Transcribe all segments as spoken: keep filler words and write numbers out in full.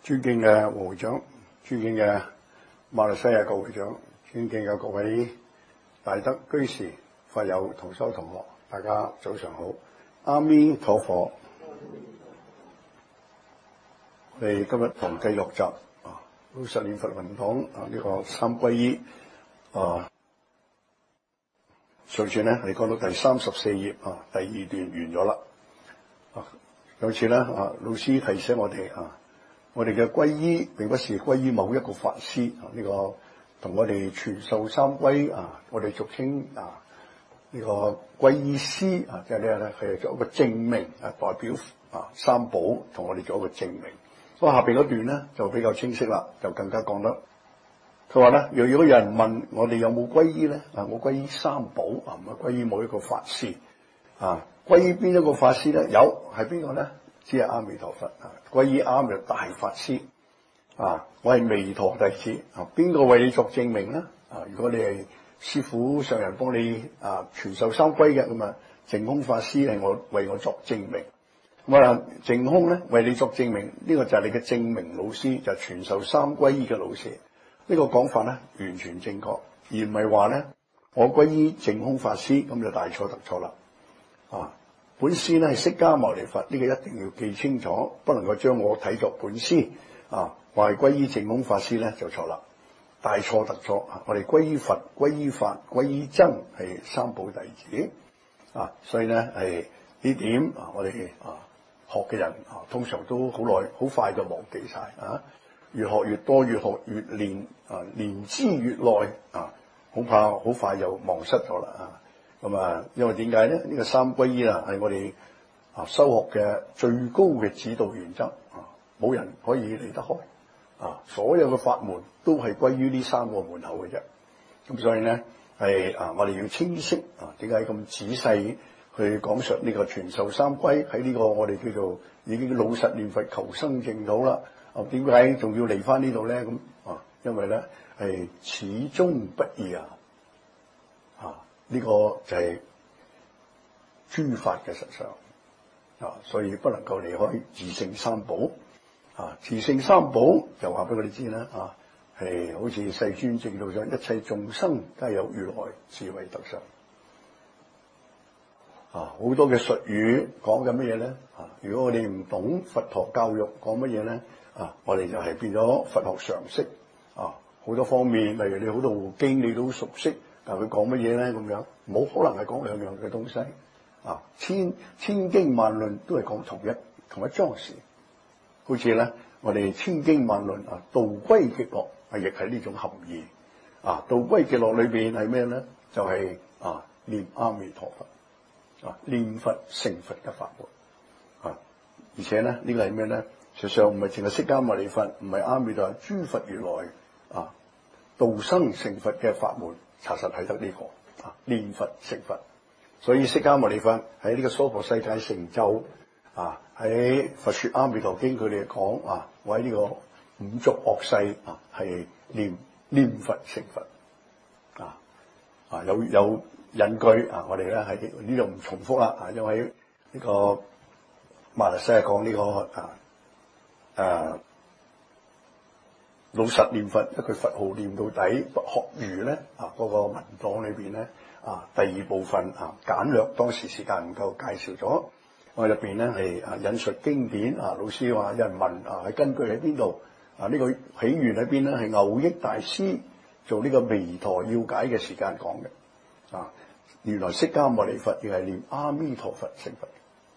尊敬嘅黃會長，尊敬嘅馬來西亞教會長，尊敬嘅各位大德居士、法友、同修同學，大家早上好。阿彌陀佛。我哋今日同繼續集啊，老實念佛文堂啊，呢、這個三皈依啊，上次咧係講到第三十四頁啊，第二段完咗啦。啊，有次咧啊，老師提醒我哋啊。我哋嘅皈依並不是皈依某一個法師啊，呢、這個同我哋傳授三皈啊，我哋俗稱啊呢、這個皈依師啊，即係咧咧係做一個證明啊，代表啊三寶同我哋做一個證明。所以下邊嗰段咧就比較清晰啦，就更加講得。佢話咧，若如果有人問我哋有冇皈依咧啊，我皈依三寶啊，唔係皈依某一個法師啊，皈依邊一個法師咧？有係邊個咧？只係阿彌陀佛啊！皈依阿彌大法師啊！我係彌陀弟子啊！邊個為你作證明咧？啊！如果你係師父上人幫你啊傳授三皈嘅咁啊，淨空法師係我為我作證明。咁啊，淨空咧為你作證明，呢、這個就係你嘅證明老師，就係、是、傳授三皈依嘅老師。呢、這個講法咧完全正確，而唔係話咧我皈依淨空法師咁就大錯特錯啦啊！本師咧係釋迦牟尼佛，呢、這個一定要記清楚，不能夠將我睇作本師啊！話係皈依淨空法師咧就錯啦，大錯特錯啊！我哋皈依佛、皈依法、皈依僧係三寶弟子啊，所以咧係呢點啊，我哋啊學嘅人啊，通常都好耐好快就忘記晒啊！越學越多，越學越練啊，練之越耐啊，恐怕好快就忘失咗啦啊！咁啊，因為點解咧？呢、這個三皈依啊，係我哋啊修學嘅最高嘅指導原則啊，冇人可以離得開啊！所有嘅法門都係歸於呢三個門口嘅啫。咁所以咧係啊，我哋要清晰啊，點解咁仔細去講述呢個傳授三皈喺呢個我哋叫做已經老實念佛求生淨土啦。啊，點解仲要嚟翻呢度咧？咁啊，因為咧係始終不易啊！啊！呢個就係諸法嘅實相啊，所以不能夠離開自性三寶啊。自性三寶就話俾我哋知啦啊，係好似世尊證道上一切眾生皆有如來智慧德相啊。好多嘅術語講緊乜嘢咧啊？如果我哋唔懂佛陀教育講乜嘢咧啊，我哋就係變咗佛學常識啊。好多方面，例如你好多經你都熟悉。但佢講乜嘢咧？咁樣冇可能係講兩樣嘅東西啊！千千經萬論都係講同一同一樁事，好似咧我哋千經萬論啊，道歸極樂係亦係呢種含義啊！道歸極樂裏邊係咩咧？就係、是、啊念阿彌陀佛啊，念佛成佛嘅法門啊！而且咧呢、這個係咩咧？實際上唔係淨係釋迦牟尼佛，唔係阿彌陀佛，諸佛如來啊，道生成佛嘅法門。查實係得呢個啊，念佛成佛，所以釋迦牟尼佛喺呢個娑婆世界成就啊，喺佛說阿彌陀經佢哋講啊，我喺呢個五濁惡世啊，係念念佛成佛啊啊有有引據啊，我哋咧喺呢度唔重複啦啊，因為呢個馬來西亞講呢、這個啊誒。啊老實念佛，一句佛號念到底，不學儒咧啊！嗰、那個文檔裏邊咧啊，第二部分啊簡略，當時時間唔夠介紹咗。我入邊咧係啊引述經典啊，老師話有人問啊，係根據喺邊度啊？呢、這個起源喺邊咧？係牛益大師做呢個彌陀要解嘅時間講嘅啊。原來釋迦牟尼佛亦係念阿彌陀佛成佛，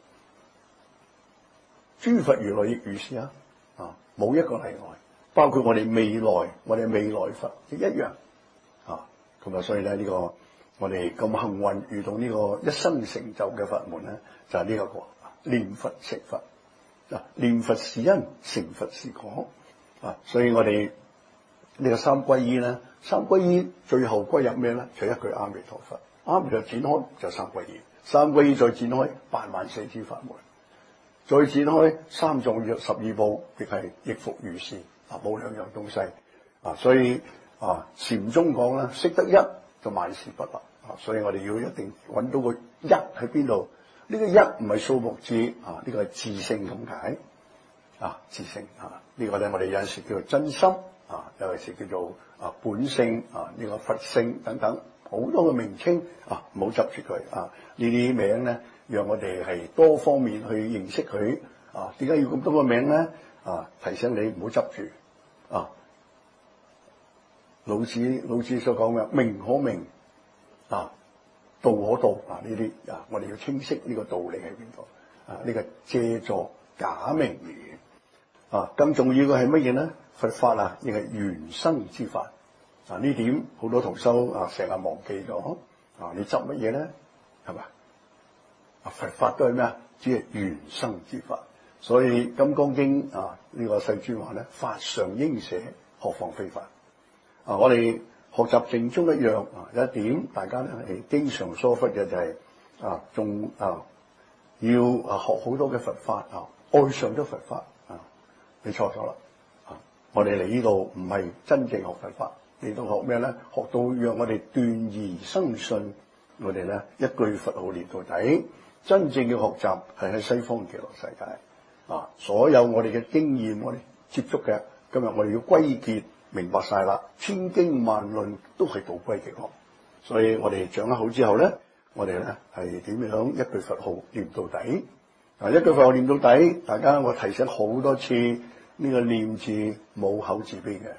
諸佛如來亦如是啊！啊，冇一個例外。包括我哋未來，我哋未來佛亦一樣啊！咁啊，所以咧呢、這個我哋咁幸運遇到呢個一生成就嘅佛門咧，就係呢一個念佛成佛啊！念佛是因，成佛是果啊！所以我哋呢個三皈依咧，三皈依最後歸入咩咧？就一句阿彌陀佛，阿彌陀展開就三皈依，三皈依再展開八萬四千法門，再展開三藏約十二部，亦係亦復如是。啊，冇兩樣東西啊，所以啊，禪宗講咧，識得一就萬事不立啊，所以我哋要一定揾到個一喺邊度。呢、這個一唔係數目字啊，呢、這個係自性咁解啊自性啊。呢個咧我哋有陣時叫做真心啊，有陣時叫做啊本性啊，呢個佛性等等好多嘅名稱啊，唔好執住佢啊。呢啲名咧，讓我哋係多方面去認識佢啊。點解要咁多個名咧？啊，提醒你唔好執住啊。老子老子所講嘅名可名啊，道可道啊，呢啲啊，我哋要清晰呢個道理喺邊度啊？呢個借助假名而啊，更重要嘅係乜嘢咧？佛法啊，亦係原生之法啊。呢點好多同修啊，成日忘記咗啊。你執乜嘢咧？係嘛？啊，佛法都係咩啊？只係原生之法。所以《金剛經》啊，呢個世尊話咧，法上應捨，何況非法啊？我哋學習淨宗一樣啊，有一點大家咧係經常疏忽嘅就係、是、啊，仲啊要啊學好多嘅佛法啊，愛上咗佛法啊，你錯咗啦啊！我哋嚟呢度唔係真正學佛法，你都學咩咧？學到讓我哋斷疑生信，我哋咧一句佛號念到底。真正嘅學習係喺西方極樂世界啊！所有我哋嘅經驗，我哋接觸嘅，今日我哋要歸結明白晒啦，千經萬論都係道歸極樂。所以我哋掌握好之後咧，我哋咧係點樣一句佛號念到底啊！一句佛號念到底，大家我提醒好多次，呢個念字冇口字邊嘅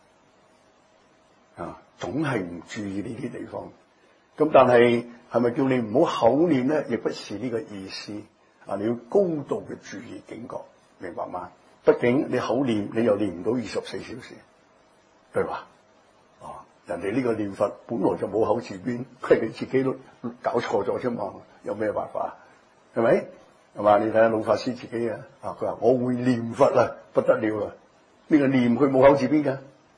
啊，總係唔注意呢啲地方。咁但係係咪叫你唔好口念咧？亦不是呢個意思啊！你要高度嘅注意警覺，明白嗎？畢竟你口念，你又念唔到二十四小時，對吧？啊，人哋呢個念佛本來就冇口字邊，佢哋自己都搞錯咗啫嘛，有咩辦法？係咪？係嘛？你睇下老法師自己啊，啊佢話我會念佛啦，不得了啦！呢個念佢冇口字邊嘅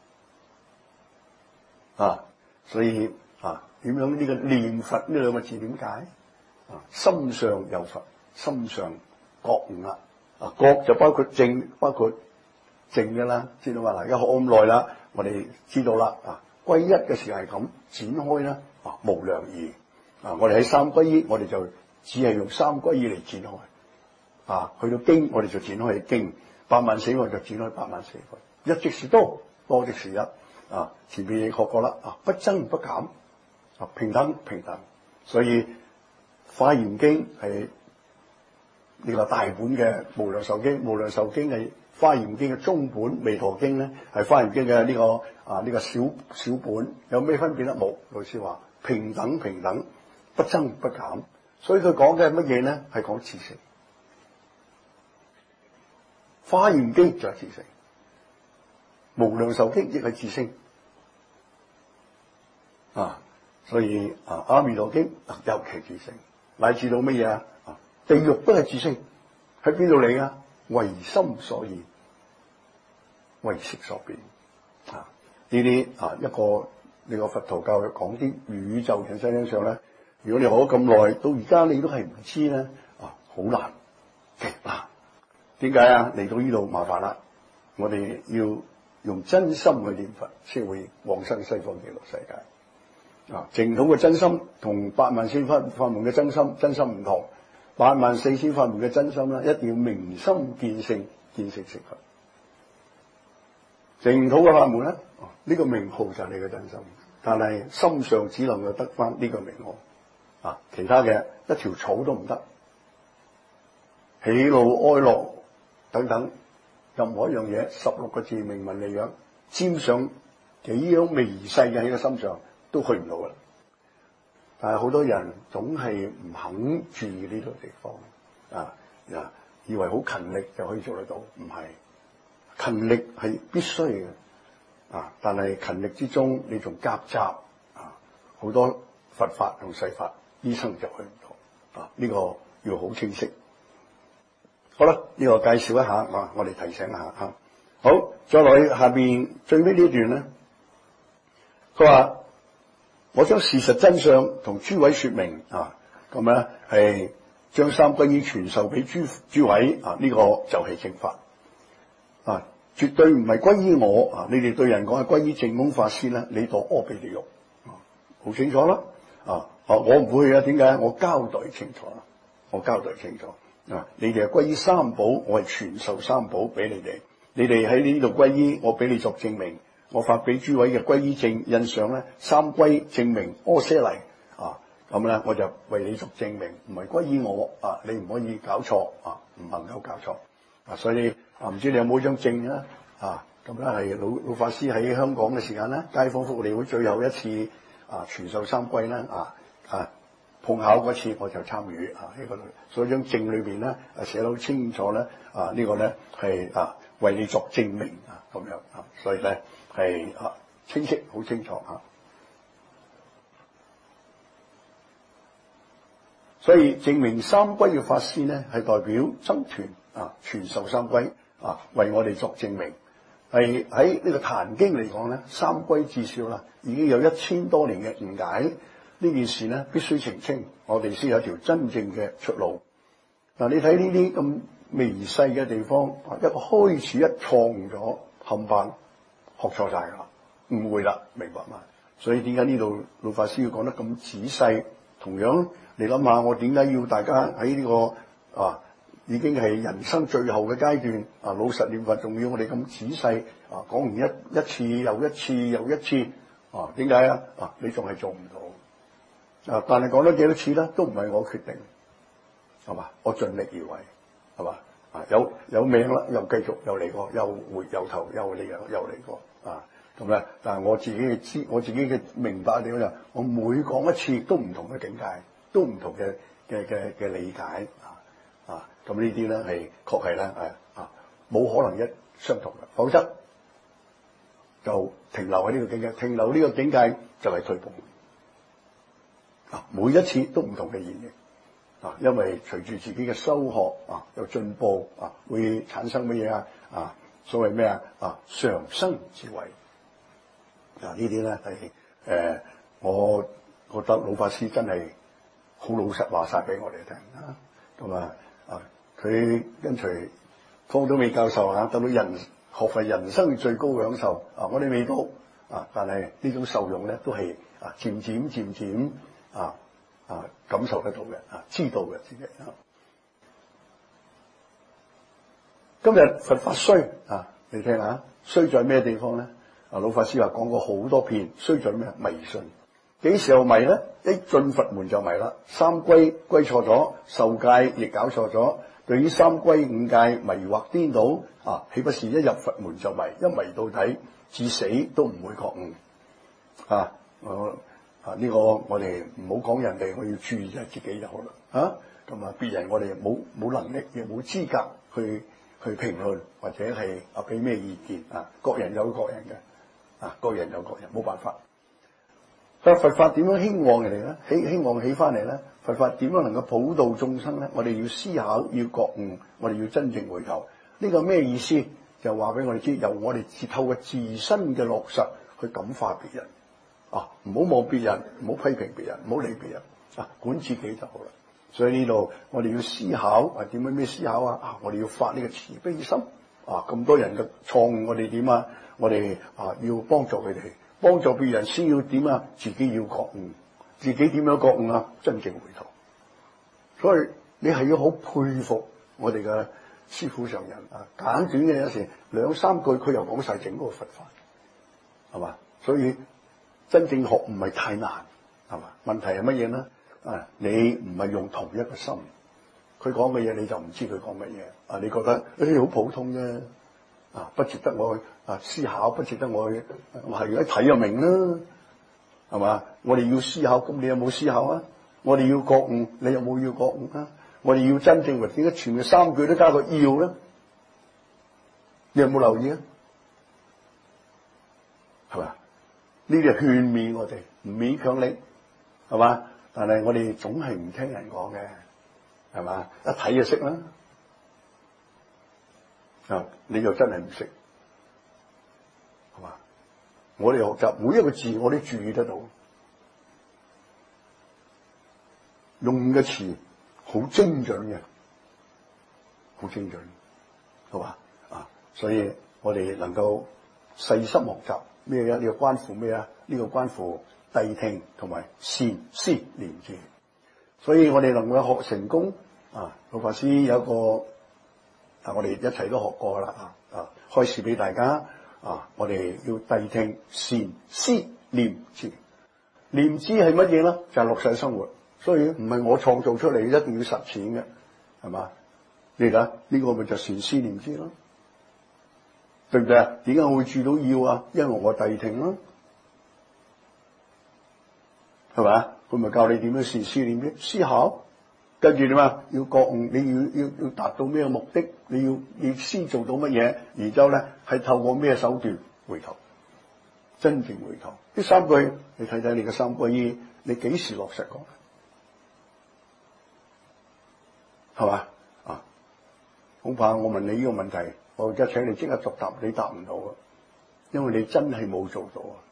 啊，所以啊。點樣呢個念佛呢兩個字點解啊？心上有佛，心上覺悟啦。啊，覺就包括正，包括正嘅啦，知道嘛？嗱，而家學咁耐啦，我哋知道啦。啊，歸一嘅時候係咁展開啦。啊，無量義啊，我哋喺三歸依，我哋就只係用三歸依嚟展開。啊，去到經，我哋就展開經。八萬四我就展開八萬四個。一即是多，多即是一。啊，前邊亦學過啦。啊，不增不減。啊，平等平等，所以《華嚴經》係呢個大本嘅《無量壽經》，《無量壽經》係《華嚴經》嘅中本，《彌陀經》咧係《華嚴經》嘅呢個啊呢個小小本，有咩分別咧？冇，老師話平等平等，不增不減，所以佢講嘅係乜嘢咧？係講自性，《華嚴經》就係自性，《無量壽經》亦係自性啊。所以啊，《阿彌陀經》尤其自性，乃至到乜嘢啊？地獄都係自性，喺邊度嚟啊？唯心所現，唯識所變啊！呢啲啊一個呢個佛陀教育講啲宇宙人身上咧，如果你學咗咁耐，到而家你都係唔知咧啊，好難極難。點解啊？嚟到呢度麻煩啦，我哋要用真心去念佛，先會往生西方極樂世界。啊，淨土嘅真心同八萬四千法門嘅真心，真心唔同。八萬四千法門嘅真心咧，一定要明心見性，見性成佛。淨土嘅法門咧，呢、啊這個名號就係你嘅真心，但係心上只能夠得翻呢個名號，啊，其他嘅一條草都唔得。喜怒哀樂等等，任何一樣嘢，十六個字明文利養，沾上幾樣微細嘅喺個心上。都去唔到啦，但係好多人總係唔肯注意呢個地方啊！啊，以為好勤力就可以做得到，唔係，勤力係必須嘅啊！但係勤力之中，你仲夾雜啊好多佛法同世法，醫生就去唔到啊！呢、這個要好清晰。好啦，呢、這個介紹一下啊，我哋提醒一下吓、啊。好，再落去下邊最尾呢段咧，佢話。我將事實真相同諸位說明啊，咁咧係將三歸依傳授俾諸諸位啊，呢、這個就係正法啊，絕對唔係歸依我啊！你哋對人講係歸依淨空法師咧，你墮阿鼻地獄，好清楚啦啊！啊，我唔會啊，點解？我交代清楚啦，我交代清楚， 啊！你哋係歸依三寶，我係傳授三寶俾你哋。你哋喺呢度歸依，我俾你作證明。我發俾諸位嘅歸依證印上咧，三歸證明阿闍黎啊，咁咧我就為你作證明，唔係歸依我啊，你唔可以搞錯啊，唔能夠搞錯啊。所以啊，唔知你有冇張證啊？啊，咁咧係老老法師喺香港嘅時間咧，街坊福利會最後一次啊傳授三歸咧啊啊碰巧嗰次我就參與啊呢個，所以張證裏邊咧啊寫得好清楚咧啊呢個咧係啊為你作證明啊咁樣啊，所以咧。係啊，清晰好清楚啊！所以證明三歸嘅法師咧，係代表僧團啊，傳授三歸啊，為我哋作證明。係喺呢個《壇經》嚟講咧，三歸至少啦，已經有一千多年嘅誤解。呢件事咧，必須澄清，我哋先有一條真正嘅出路。嗱、啊，你睇呢啲咁微細嘅地方，一個開始一錯咗，冚唪唥學錯晒啦，誤會啦，明白嘛？所以點解呢度老法師要講得咁仔細？同樣你諗下，我點解要大家喺呢個啊已經係人生最後嘅階段啊，老實念佛，仲要我哋咁仔細啊講完一一次又一次又一次啊？點解啊？啊，你仲係做唔到啊？但係講咗幾多次咧，都唔係我決定，係嘛？我盡力而為，係嘛？啊，有有命啦，又繼續又嚟過，又回又頭又嚟又嚟過啊！咁咧，但係我自己嘅知，我自己嘅明白點就，我每講一次都唔同嘅境界，都唔同嘅嘅嘅嘅理解啊啊！咁呢啲咧係確係咧係啊，冇可能一相同嘅，否則就停留喺呢個境界，停留呢個境界就係退步啊！每一次都唔同嘅演繹。啊，因為隨住自己嘅修學啊，有進步啊，會產生乜嘢啊？啊，所謂咩啊？啊，常生智慧。嗱，呢啲咧係誒，我覺得老法師真係好老實話晒俾我哋聽啊。咁啊啊，佢跟隨方東美教授啊，得到人學費人生最高嘅享受啊，我哋未到啊，但係呢種受用咧都係啊，漸漸漸漸啊。啊，感受得到嘅，啊，知道嘅自己啊。今日佛法衰啊，你聽下，衰在咩地方咧？啊，老法師話講過好多遍，衰在咩？迷信。幾時候迷咧？一進佛門就迷啦。三歸歸錯咗，受戒亦搞錯咗。對於三歸五戒迷惑顛倒啊，豈不是一入佛門就迷？一迷到底，至死都唔會覺悟啊！我。啊！呢、這個我哋唔好講人哋，我要注意下自己就好啦。啊，咁啊，別人我哋冇冇能力，亦冇資格去去評論或者係啊俾咩意見啊。各人有各人嘅，啊，各人有各人，冇辦法。但佛法點樣興旺人哋咧？希希望起翻嚟咧？佛法點樣能夠普度眾生咧？我哋要思考，要覺悟，我哋要真正回頭。呢、這個咩意思？就話俾我哋知，由我哋自透過自身嘅落實去感化別人。啊！唔好望別人，唔好批評別人，唔好理別人，啊，管自己就好啦。所以呢度我哋要思考，啊，點樣咩思考啊？啊，我哋要發呢個慈悲心，啊，咁多人嘅錯誤，我哋點啊？我哋啊要幫助佢哋，幫助別人先要點啊？自己要覺悟，自己點樣覺悟啊？真正回頭。所以你係要好佩服我哋嘅師父上人啊！簡短嘅有時兩三句，佢又講晒整個佛法，係嘛？所以。真正學唔係太難，係嘛？問題係乜嘢咧？啊，你唔係用同一個心，佢講嘅嘢你就唔知佢講乜嘢。啊，你覺得誒好普通啫，啊，不值得我去啊思考，不值得我去，我係一睇就明啦，係嘛？我哋要思考，咁你有冇思考啊？我哋要覺悟，你有冇要覺悟啊？我哋要真正，點解前面三句都加個要咧？你有冇留意啊？係嘛？呢啲係勸勉我哋，唔勉強你，係嘛？但係我哋總係唔聽人講嘅，係嘛？一睇就識啦，啊！你就真係唔識，係嘛？我哋學習每一個字，我都注意得到，用嘅詞好精準嘅，好精準，係嘛？啊！所以我哋能夠細心學習。咩啊？呢個關乎咩啊？呢個關乎諦聽同埋善思連接，所以我哋能夠學成功啊，老法師有一個啊，我哋一齊都學過啦啊啊，開示俾大家啊，我哋要諦聽善思念知，念知係乜嘢咧？就係、是、落實生活，所以唔係我創造出嚟，一定要實踐嘅，係嘛？你睇呢、這個咪就善思念知咯，對唔對啊？點解我會注到要啊？因為我諦聽咯，係嘛？佢咪教你點樣善思念知思考。跟住點啊？要覺悟，你要要要達到咩目的？你要你先做到乜嘢？然之後咧係透過咩手段回頭？真正回頭。呢三句你睇睇你嘅三歸依，你幾時落實過？係嘛？啊，恐怕我問你呢個問題，我而家請你即刻作答，你答唔到啊，因為你真係冇做到啊。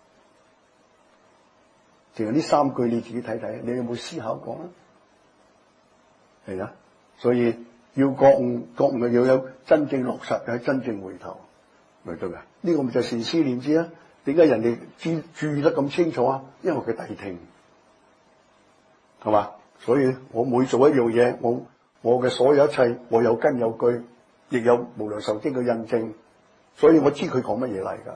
淨係呢三句你自己睇睇，你有冇思考過啊？係啊，所以要覺悟，覺悟要有真正落實，係真正回頭，咪對㗎？呢、這個咪就善思念知啊？點解人哋注注意得咁清楚啊？因為佢諦聽，係嘛？所以我每做一樣嘢，我我嘅所有一切，我有根有據，亦有無量壽經嘅印證，所以我知佢講乜嘢嚟㗎，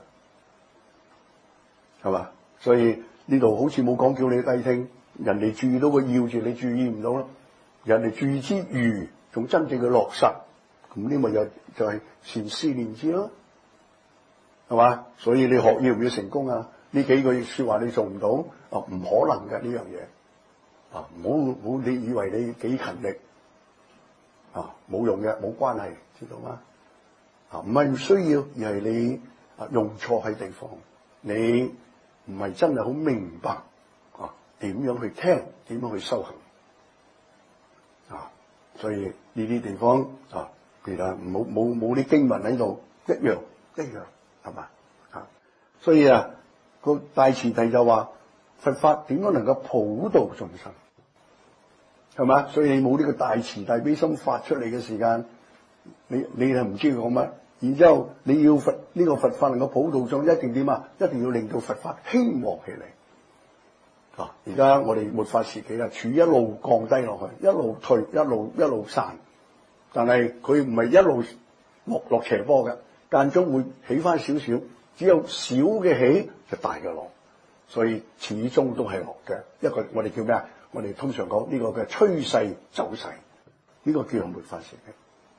係嘛？所以呢度好似冇講叫你諦聽，人哋注意到個要住，你注意唔到咯。人哋注意之餘，仲真正嘅落實，咁呢咪又就係善思念知咯，係嘛？所以你學要唔要成功啊？呢幾句說話你做唔到，啊唔可能嘅呢樣嘢，啊唔好唔好你以為你幾勤力，啊冇用嘅，冇關係，知道嗎？啊唔係唔需要，而係你啊用錯喺地方，你唔係真係好明白啊點樣去聽，點樣去修行。啊，所以呢啲地方啊，其實冇冇冇啲經文喺度，一樣一樣係嘛啊？所以啊，個大前提就話佛法點樣能夠普度眾生，係嘛？所以你冇呢個大慈大悲心發出嚟嘅時間，你你係唔知佢講乜。然之後你要佛呢、這個佛法能夠普度眾生，一定點啊？一定要令到佛法興旺起嚟。啊！而家我哋末法時期啊，處一路降低落去，一路退，一路一路散。但係佢唔係一路落落斜坡嘅，間中會起翻少少。只有小嘅起就大嘅落，所以始終都係落嘅。一個我哋叫咩啊？我哋通常講呢個嘅趨勢走勢，呢個叫做末法時期。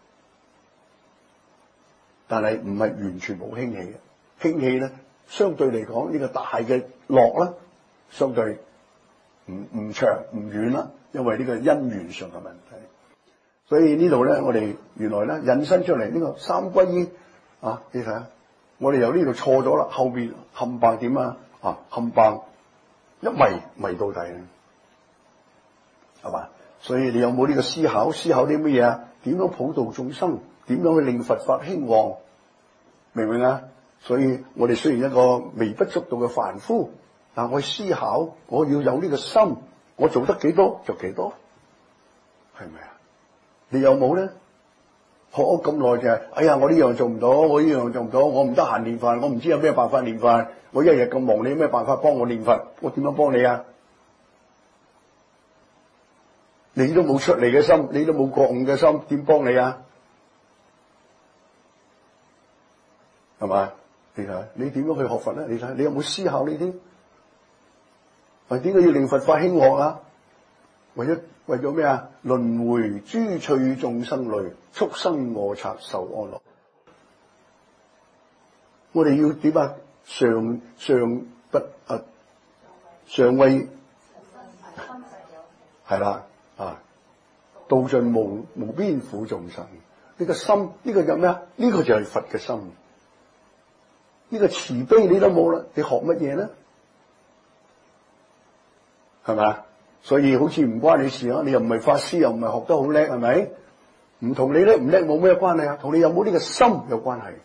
但係唔係完全冇興起嘅，興起咧相對嚟講呢個大嘅落咧，相對。唔唔長唔遠啦，因為呢個因緣上嘅問題，所以呢度咧，我哋原來咧引申出嚟呢個三歸依啊，你睇下，我哋由呢度錯咗啦，後邊冚唪點啊啊冚唪一迷迷到底啊，係嘛？所以你有冇呢個思考？思考啲乜嘢啊？點樣普度眾生？點樣去令佛法興旺？明唔明啊？所以我哋雖然一個微不足道嘅凡夫。但我思考，我要有呢個心，我做得幾多就幾多，係咪啊？你有冇咧？學咗咁耐就係，哎呀，我呢樣做唔到，我呢樣做唔到，我唔得閒練佛，我唔知有咩辦法練佛，我一日咁忙，你有咩辦法幫我練佛？我點樣幫你啊？你都冇出嚟嘅心，你都冇覺悟嘅心，點幫你啊？係咪？你睇，你點樣去學佛咧？你睇，你有冇思考呢啲？為點解要令佛法興旺啊？為咗為咗咩啊？輪迴諸趣眾生類，畜生餓賊受安樂。我哋要點啊？上上不啊？上位係啦啊！度盡無無邊苦眾生。呢個心呢、呢個就咩啊？呢、呢個就係佛嘅心。呢、呢個慈悲你都冇啦，你學乜嘢咧？係咪？所以好似唔關你事啊！你又唔係法師，又唔係學得好叻，係咪？唔同你叻唔叻冇咩關係啊？同你有冇呢個心有關係，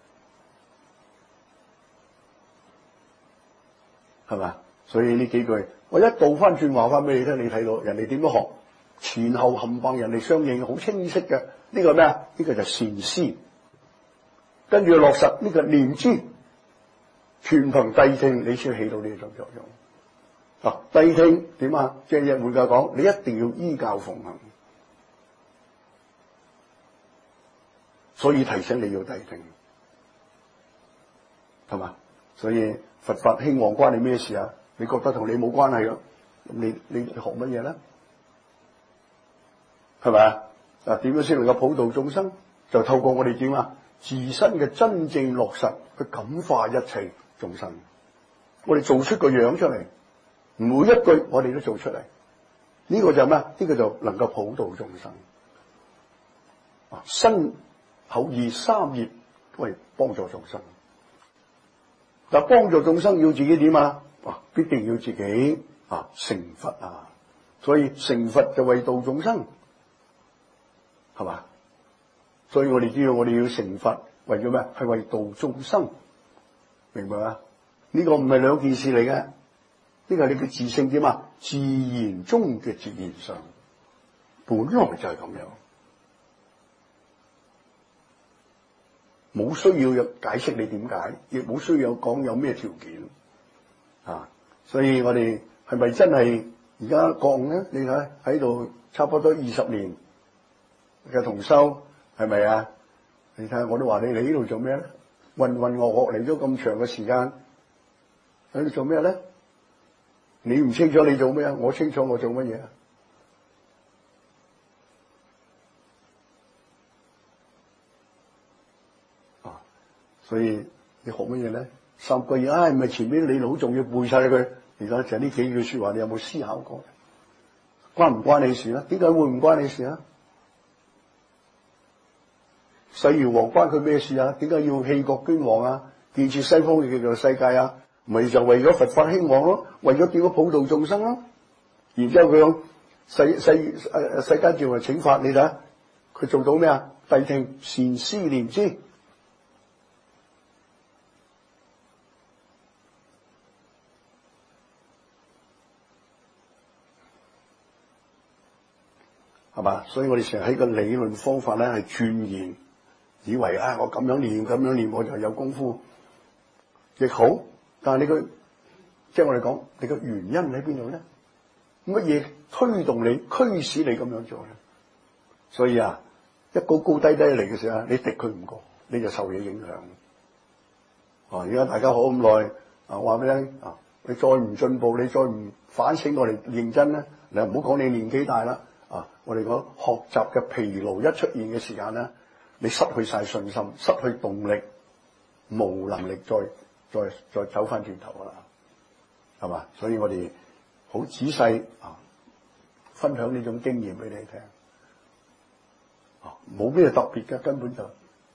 係咪？所以呢幾句我一倒翻轉話翻俾你聽，你睇到人哋點樣學，前後冚唪人哋相應，好清晰嘅。呢個咩啊？呢個就善思，跟住落實呢個念知，全憑諦聽，你先起到呢種作用。啊，諦聽點啊？即係換句講，你一定要依教奉行， 所以提醒你要諦聽，係嘛？所以佛法興旺關你咩事啊？你覺得同你冇關係咯？咁你你學乜嘢咧？係咪啊？嗱，點樣先能夠普度眾生？就透過我哋點啊？自身嘅真正落實去感化一切眾生。我哋做出個樣出嚟，每一句我哋都做出嚟。呢個就係咩？呢個就能夠普度眾生。啊，身口意三業為幫助眾生。但幫助眾生要自己點啊？啊，必定要自己啊成佛啊。所以成佛就為度眾生，係嘛？所以我哋知道我哋要成佛，為咗咩？係為度眾生，明白嗎？呢個唔係兩件事嚟嘅，呢個係你嘅自性點啊？自然中嘅自然相，本來就係咁樣，冇需要有解釋你點解，亦冇需要講有咩條件啊！所以我哋係咪真係而家覺悟咧？你睇喺度差不多二十年嘅同修。係咪啊？你睇下，我都話你嚟呢度做咩咧？渾渾噩噩嚟咗咁長嘅時間，喺度做咩咧？你唔清楚你做咩啊？我清楚我做乜嘢啊？啊，所以你學乜嘢咧？三歸依，唉，唔係前面你好重要背晒佢。而家就呢幾句說話，你有冇思考過？關唔關你事啊？點解會唔關你事啊？世堯王關佢咩事啊？點解要棄國捐王啊？建設西方嘅叫做世界啊？咪就為咗佛法興旺咯，為咗點樣普度眾生咯。然之後佢向世世誒世間眾人請法，你睇下佢做到咩啊？諦聽善思念之，係嘛？所以我哋成日喺個理論方法咧係鑽研。以為啊，我咁樣練咁樣練我就有功夫，亦好。但係你個即係我哋講，你個原因喺邊度咧？乜嘢推動你、驅使你咁樣做咧？所以啊，一高高低低嚟嘅時候，你敵佢唔過，你就受嘢影響。啊！而家大家好咁耐啊，話俾你聽啊，你再唔進步，你再唔反省我哋認真咧，你唔好講你年紀大啦啊！我哋講學習嘅疲勞一出現嘅時間咧。你失去晒信心，失去動力，冇能力再再再走翻轉頭啦，係嘛？所以我哋好仔細啊，分享呢種經驗俾你聽，啊，冇咩特別嘅，根本就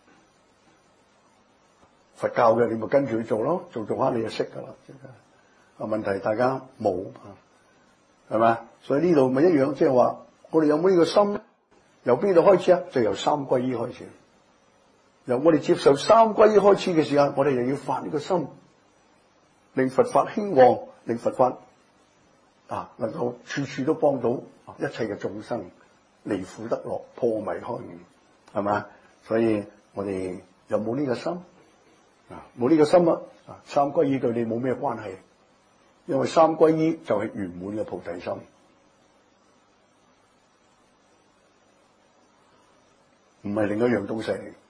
佛教嘅，你咪跟住去做咯，做做下你就識噶啦。啊，問題大家冇啊，係嘛？所以呢度咪一樣，即係話我哋有冇呢個心？由邊度開始啊？就由三歸依開始。由我哋接受三歸依開始嘅時間，我哋就要發呢個心，令佛法興旺，令佛法啊能夠處處都幫到一切嘅眾生離苦得樂，破迷開悟，係嘛？所以我哋有冇呢個心啊？冇呢個心啊！三歸依對你冇咩關係，因為三歸依就係圓滿嘅菩提心。唔係另一樣東西嚟，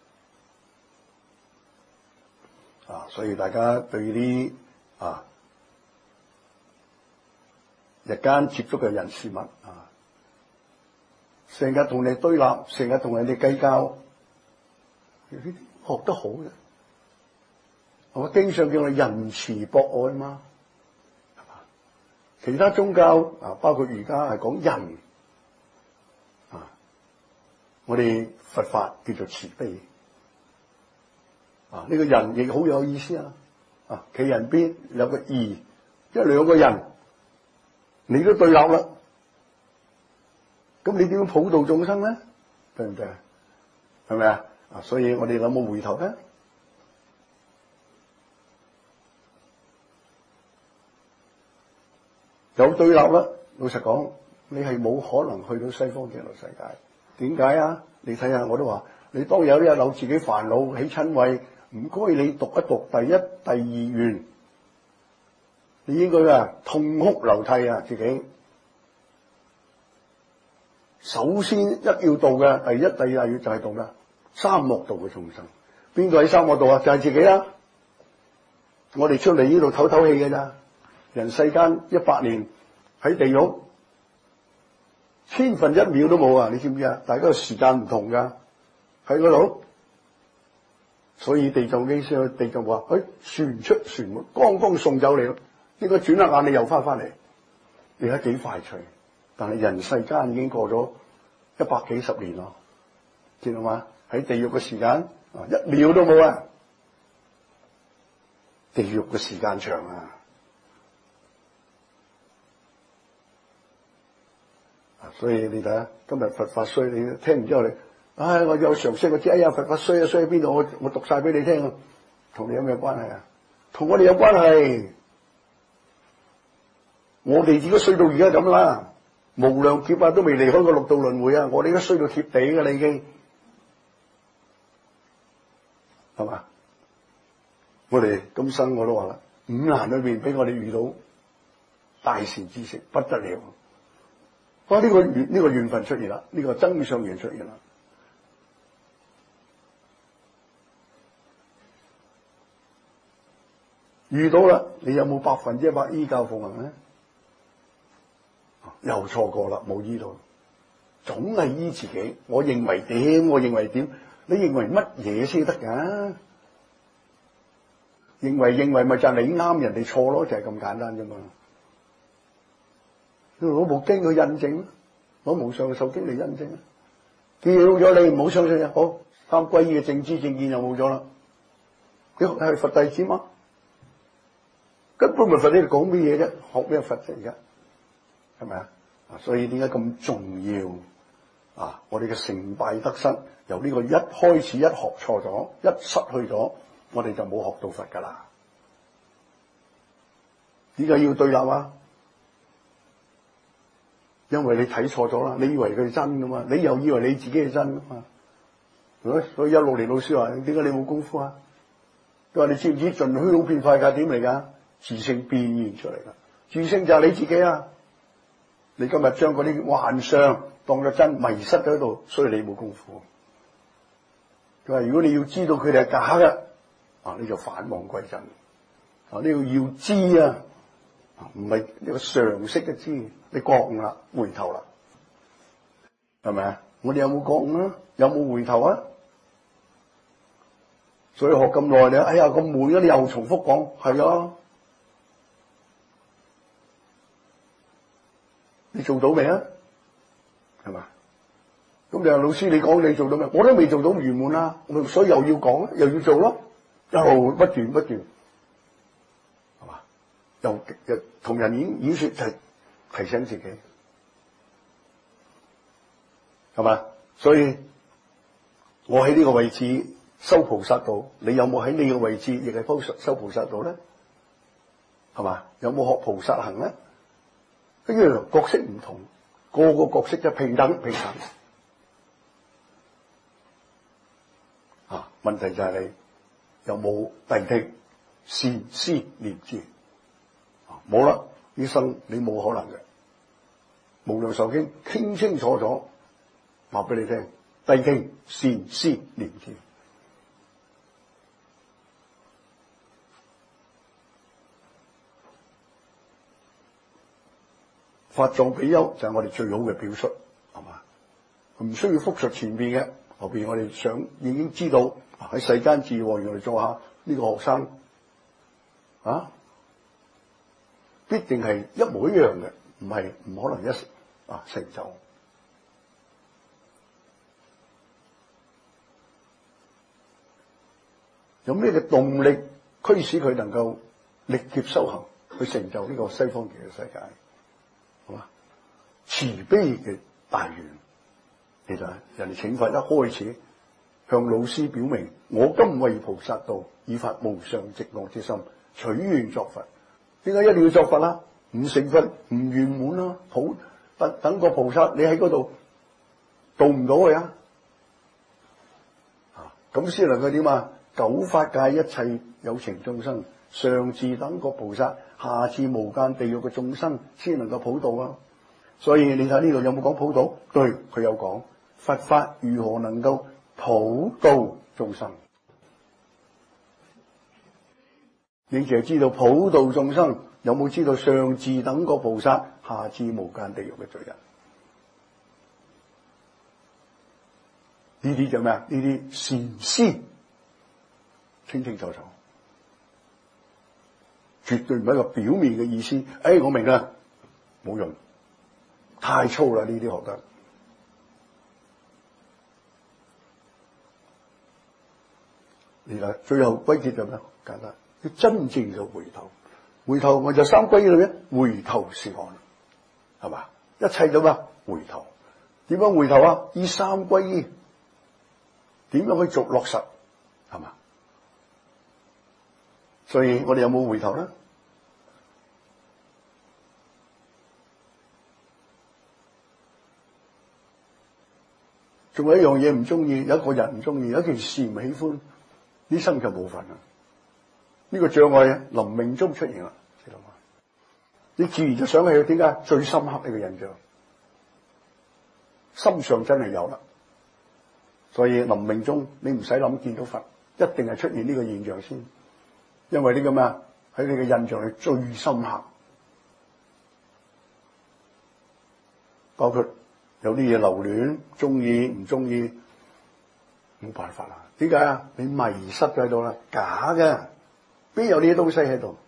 啊！所以大家對啲啊日間接觸嘅人事物啊，成日同你對立，成日同人哋計較，呢啲學得好嘅，我經常叫你仁慈博愛嘛，係嘛？其他宗教啊，包括而家係講仁。我哋佛法叫做慈悲啊！呢、這個人亦好有意思啊！啊，企人邊有個義，即係兩個人，你都對立啦，咁你點樣普度眾生咧？對唔對？係咪啊？啊，所以我哋有冇回頭咧？有對立啦，老實講，你係冇可能去到西方極樂世界。點解啊？你睇下，我都話你當有一日有自己煩惱起親畏，唔該你讀一讀第一、第二願，你應該啊痛哭流涕啊自己。首先一要讀嘅第一、第二願就係讀啦， 三惡道嘅眾生。邊個喺三惡道啊？就係、是、自己啦。我哋出嚟呢度唞唞氣嘅咋？人世間一百年喺地獄，千分一秒都冇啊！你知唔知啊？大家嘅時間唔同噶，喺嗰度。所以地藏經書地藏話：，誒、哎，船出船沒，剛剛送走你咯，應該轉下眼你又翻翻嚟。你睇幾快脆？但係人世間已經過咗一百幾十年咯，知道嘛？喺地獄嘅時間啊，一秒都冇啊！地獄嘅時間長啊！所以你睇下，今日佛法衰，你聽完之後你，唉，我有常識，我知，哎呀，佛法衰啊，衰喺邊度？我我讀晒俾你聽，同你有咩關係啊？同我哋有關係。我哋自己衰到而家咁啦，無量劫啊，都未離開過六道輪迴啊！我哋而家衰到貼地噶啦，已經係嘛？我哋今生我都話啦，五難裏邊俾我哋遇到大善知識不得了。哇！呢個緣呢個緣分出現啦，呢個增上緣出現啦。遇到啦，你有冇百分之一百依教奉行咧？又錯過啦，冇依到，總係依自己。我認為點，我認為點，你認為乜嘢先得噶？認為認為咪就係你啱，人哋錯咯，就係咁簡單啫嘛。攞部經去印證，攞無上壽經嚟印證，叫咗你唔好相信啊！好，三皈依嘅正知正見又冇咗啦。你係佛弟子嗎？根本咪佛，你哋講咩嘢啫？學咩佛啫？而家係咪啊？所以點解咁重要啊？我哋嘅成敗得失，由呢個一開始一學錯咗，一失去咗，我哋就冇學到佛噶啦。點解要對立啊？因為你睇錯咗啦，你以為佢係真噶嘛，你又以為你自己係真噶嘛。所以一六年老師話：點解你冇功夫啊？佢話：你知唔知盡虛空變化界點嚟噶？自性變現出嚟噶，自性就係你自己啊！你今日將嗰啲幻象當咗真，迷失咗喺度，所以你冇功夫。佢話：如果你要知道佢哋係假嘅，啊，你就反妄歸真。啊，你要要知啊！唔係一個常識嘅知，你覺悟啦，回頭啦，係咪啊？我哋有冇覺悟啊？有冇回頭啊？所以學咁耐你，哎呀咁悶啊！你又重複講，係啊？你做到未啊？係嘛？咁你話老師，你講你做到咩？我都未做到圓滿啊！所以又要講，又要做咯，一路不斷不斷。又又同人演演說，就係提醒自己，係嘛？所以我喺呢個位置修菩薩道，你有冇喺呢個位置亦係修修菩薩道咧？係嘛？有冇學菩薩行咧？跟住角色唔同，個個角色就平等平等。啊，問題就係你有冇諦聽善思念知？冇啦，呢生你冇可能嘅。無量壽經清清楚楚話俾你聽，諦聽善思念知。法藏比丘就係我哋最好嘅表述，係嘛？唔需要複述前邊嘅，後邊我哋想已經知道喺世間智慧，原來做下呢個學生啊。必定係一模一樣嘅，唔係唔可能一啊成就。有咩嘅動力驅使佢能夠力竭修行，去成就呢個西方極樂世界？好嘛？慈悲嘅大願，其實人哋請法一開始向老師表明：我今為菩薩道，以發無上寂樂之心，取願作佛。點解一定要作佛啦？唔成佛唔圓滿啦，普等等個菩薩，你喺嗰度度唔到佢啊！啊，咁先能夠點啊？九法界一切有情眾生，上至等個菩薩，下至無間地獄嘅眾生，先能夠普渡啊！所以你睇呢度有冇講普渡？對，佢有講佛法如何能夠普度眾生。你淨係知道普度眾生，有冇知道上至等覺菩薩，下至無間地獄嘅罪人？呢啲就咩啊？呢啲善思清清楚楚，絕對唔係一個表面嘅意思。誒、哎，我明啦，冇用，太粗啦！呢啲學得。而家最後歸結就咩？簡單，要真正嘅回頭。回頭我就三歸依裏邊，回頭是岸，係嘛？一切都咩？回頭。點樣回頭啊？依三歸依。點樣去做落實？係嘛？所以我哋有冇回頭咧？仲有一樣嘢唔中意，有一個人唔中意，有一件事唔喜歡，呢生就冇份啦。呢個障礙臨命中出現啦，知道嘛？你自然就想起點解最深刻呢個印象，心上真係有啦。所以臨命中你唔使諗見到佛，一定係出現呢個現象先，因為呢個咩啊？喺你嘅印象裏最深刻，包括有啲嘢留戀，中意唔中意，冇辦法啦。點解啊？你迷失喺度啦，假嘅，邊有呢啲東西喺度？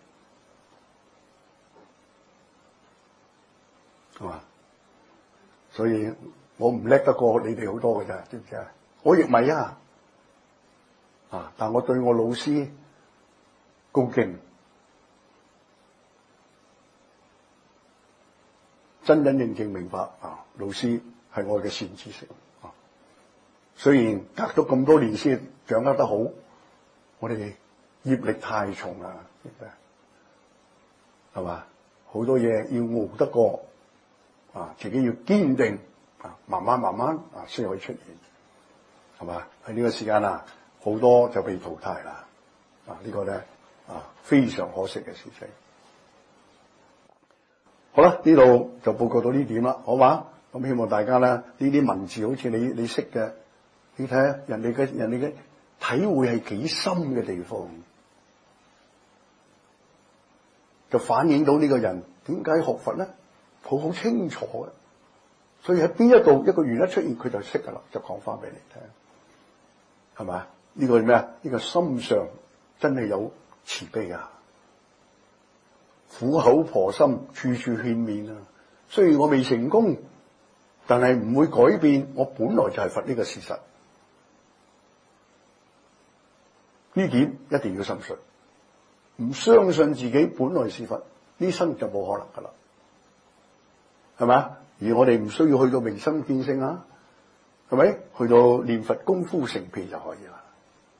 係嘛？所以我唔叻得過你哋好多嘅咋，知唔知啊？我亦迷啊，啊！但我對我老師恭敬，真真正正明白啊！老師係我嘅善知識啊。雖然隔咗咁多年先掌握得好，我哋業力太重啦，係嘛？好多嘢要熬得過啊，自己要堅定啊，慢慢慢慢啊，先可以出現。係嘛？喺呢個時間啊，好多就被淘汰啦。啊，這個、呢個咧啊，非常可惜嘅事情。好啦，呢度就報告到呢點啦，好嘛？咁希望大家咧，呢啲文字好似你你識嘅，你睇下人哋嘅人哋嘅體會係幾深嘅地方，就反映到呢個人點解學佛咧，好好清楚嘅。所以喺邊一度一個緣一出現，佢就識噶啦，就講翻俾你聽。係嘛？呢個係咩啊？呢個心上真係有慈悲啊！苦口婆心，處處勸勉啊！雖然我未成功，但係唔會改變我本來就係佛呢個事實。呢點一定要深信。唔相信自己本來是佛，呢生就冇可能噶啦。係嘛？而我哋唔需要去到明心見性啊！係咪？去到念佛功夫成片就可以啦。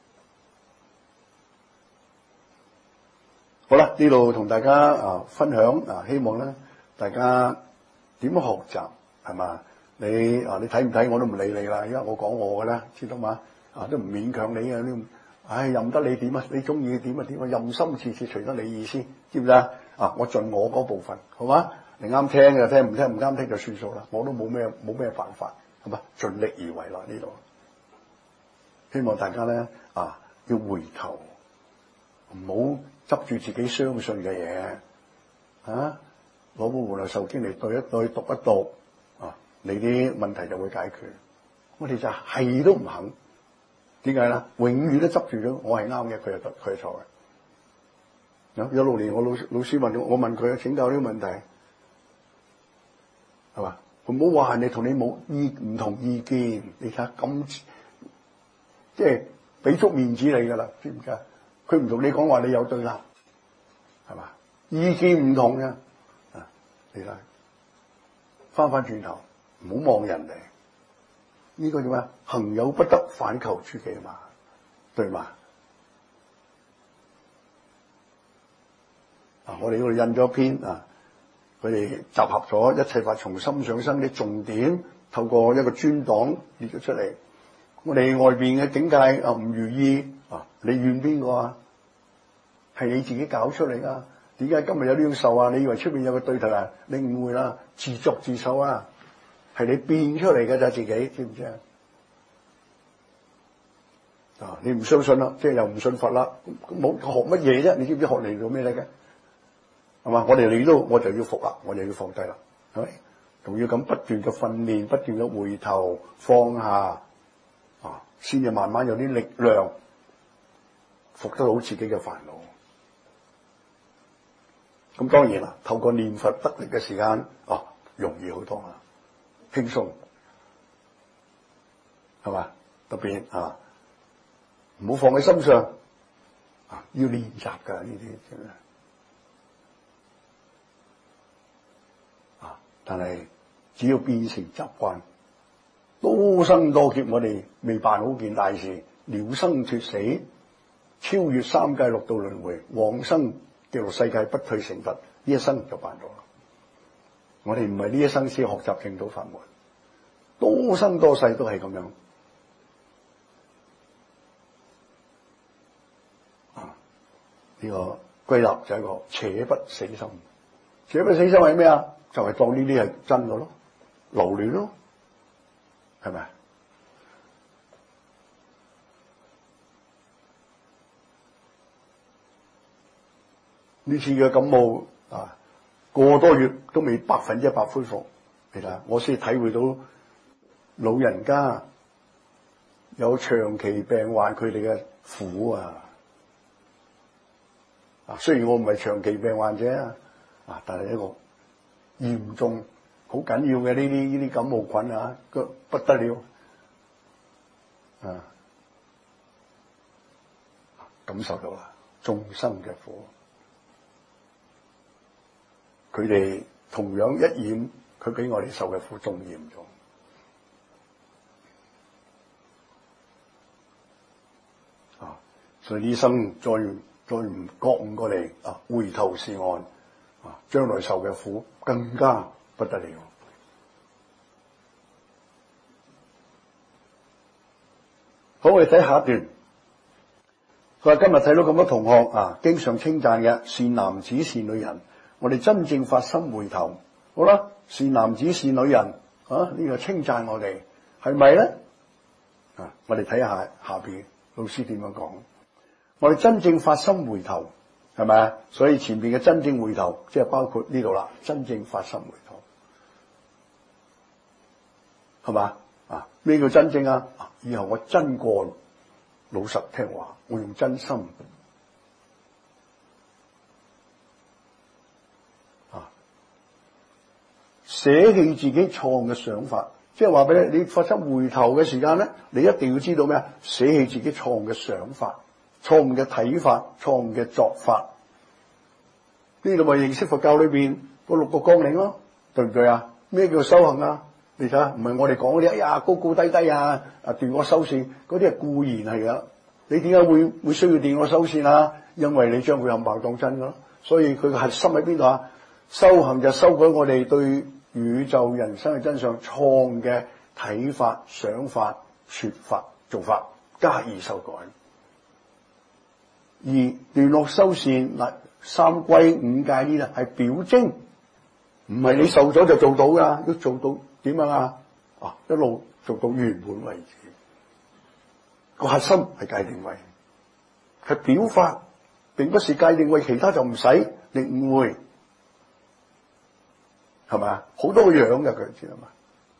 好啦，呢度同大家啊分享啊，希望咧大家點樣學習係嘛？你啊，你睇唔睇我都唔理你啦，因為我講我嘅啦，知道嘛？啊，都唔勉強你啊，你唉任得你點啊？你中意點啊點啊？任心似似隨得你意思，知唔知啊？啊，我盡我嗰部分，好嘛？你啱聽就聽，唔聽唔啱聽就算數啦。我都冇咩冇咩辦法。係嘛？盡力而為啦！呢度希望大家咧啊，要回頭，唔好執住自己相信嘅嘢啊！攞本《無量壽經》嚟對一對，讀一讀啊，你啲問題就會解決。我哋就係都唔肯，點解咧？永遠都執住咗，我係啱嘅，佢係佢係錯嘅。有六年，我老老師問我，我問佢請教呢個問題，係嘛？唔好話人哋同你冇意唔同意見，你睇下咁即係俾足面子你噶啦，知唔知啊？佢唔同你講話，你有對立，係嘛？意見唔同嘅啊，你睇翻翻轉頭，唔好望人哋，呢、這個叫咩？行有不得，反求諸己嘛，對嘛？啊，我哋呢度印咗一篇啊。佢哋集合咗一切法從心想生啲重點，透過一個專檔列咗出嚟。我哋外邊嘅境界啊唔如意啊，你怨邊個啊？係你自己搞出嚟噶。點解今日有呢種受啊？你以為出邊有個對頭啊？你誤會啦，自作自受啊，係你變出嚟嘅咋自己，知唔知啊？ 啊！你唔相信啦，即係又唔信佛啦，冇學乜嘢啫？你知唔知學嚟做咩咧嘅？係嘛？我哋嚟到我就要服啦，我就要放低啦，係咪？仲要咁不斷嘅訓練，不斷嘅回頭放下，啊，先至慢慢有啲力量服得到自己嘅煩惱。咁當然啦，透過念佛得力嘅時間，啊，容易好多啦，輕鬆，係嘛？特別啊！唔好放喺心上，啊，要練習噶呢啲真係，啊，但係只要變成習慣，多生多劫我哋未辦好件大事，了生脫死，超越三界六道輪迴，往生極樂世界不退成佛，呢一生就辦到啦。我哋唔係呢一生先學習淨土法門，多生多世都係咁樣。呢個歸納就係一個且不死心，且不死心係咩啊？就係、是、當呢啲係真嘅咯，留戀咯，係咪？呢次嘅感冒啊，個多月都未百分之一百恢復，其實我先體會到老人家有長期病患佢哋嘅苦啊！啊，雖然我唔係長期病患者啊，啊，但係一個嚴重、好緊要嘅呢啲呢啲感冒菌啊，個不得了啊！感受到啦，眾生嘅苦，佢哋同樣一染，佢比我哋受嘅苦仲嚴重啊！所以呢生再再唔覺悟過嚟啊，回頭是岸啊，將來受嘅苦更加不得了。好，我哋睇下一段。佢話今日睇到咁多同學啊，經常稱讚嘅善男子善女人，我哋真正發心回頭，好啦，善男子善女人啊，呢個稱讚我哋係咪咧？啊，我哋睇下下邊老師點樣講。我哋真正發心回頭，係咪啊？所以前邊嘅真正回頭，即係包括呢度啦。真正發心回頭，係嘛？啊，咩叫真正啊？以後我真過老實聽話，我用真心啊，捨棄自己錯誤嘅想法，即係話俾你，你發心回頭嘅時間咧，你一定要知道咩啊？捨棄自己錯誤嘅想法。錯誤嘅睇法，錯誤嘅作法，呢度咪認識佛教裏邊嗰六個綱領咯，對唔對啊？咩叫修行啊？你睇下，唔係我哋講嗰啲，哎呀高高低低啊，啊斷我修善，嗰啲係固然係噶。你點解會會需要斷我修善啊？因為你將佢冚唪唥當真噶咯。所以佢嘅核心喺邊度啊？修行就修改我哋對宇宙人生嘅真相錯誤嘅睇法、想法、說法、做法，加以修改。而斷惡修善嗱，三歸五戒呢啦係表徵，唔係你受咗就做到噶，要做到點樣啊？啊，一路做到圓滿為止。個核心係戒定慧，係表法，並不是戒定慧，其他就唔使你誤會，係咪啊？好多樣嘅佢知道嘛？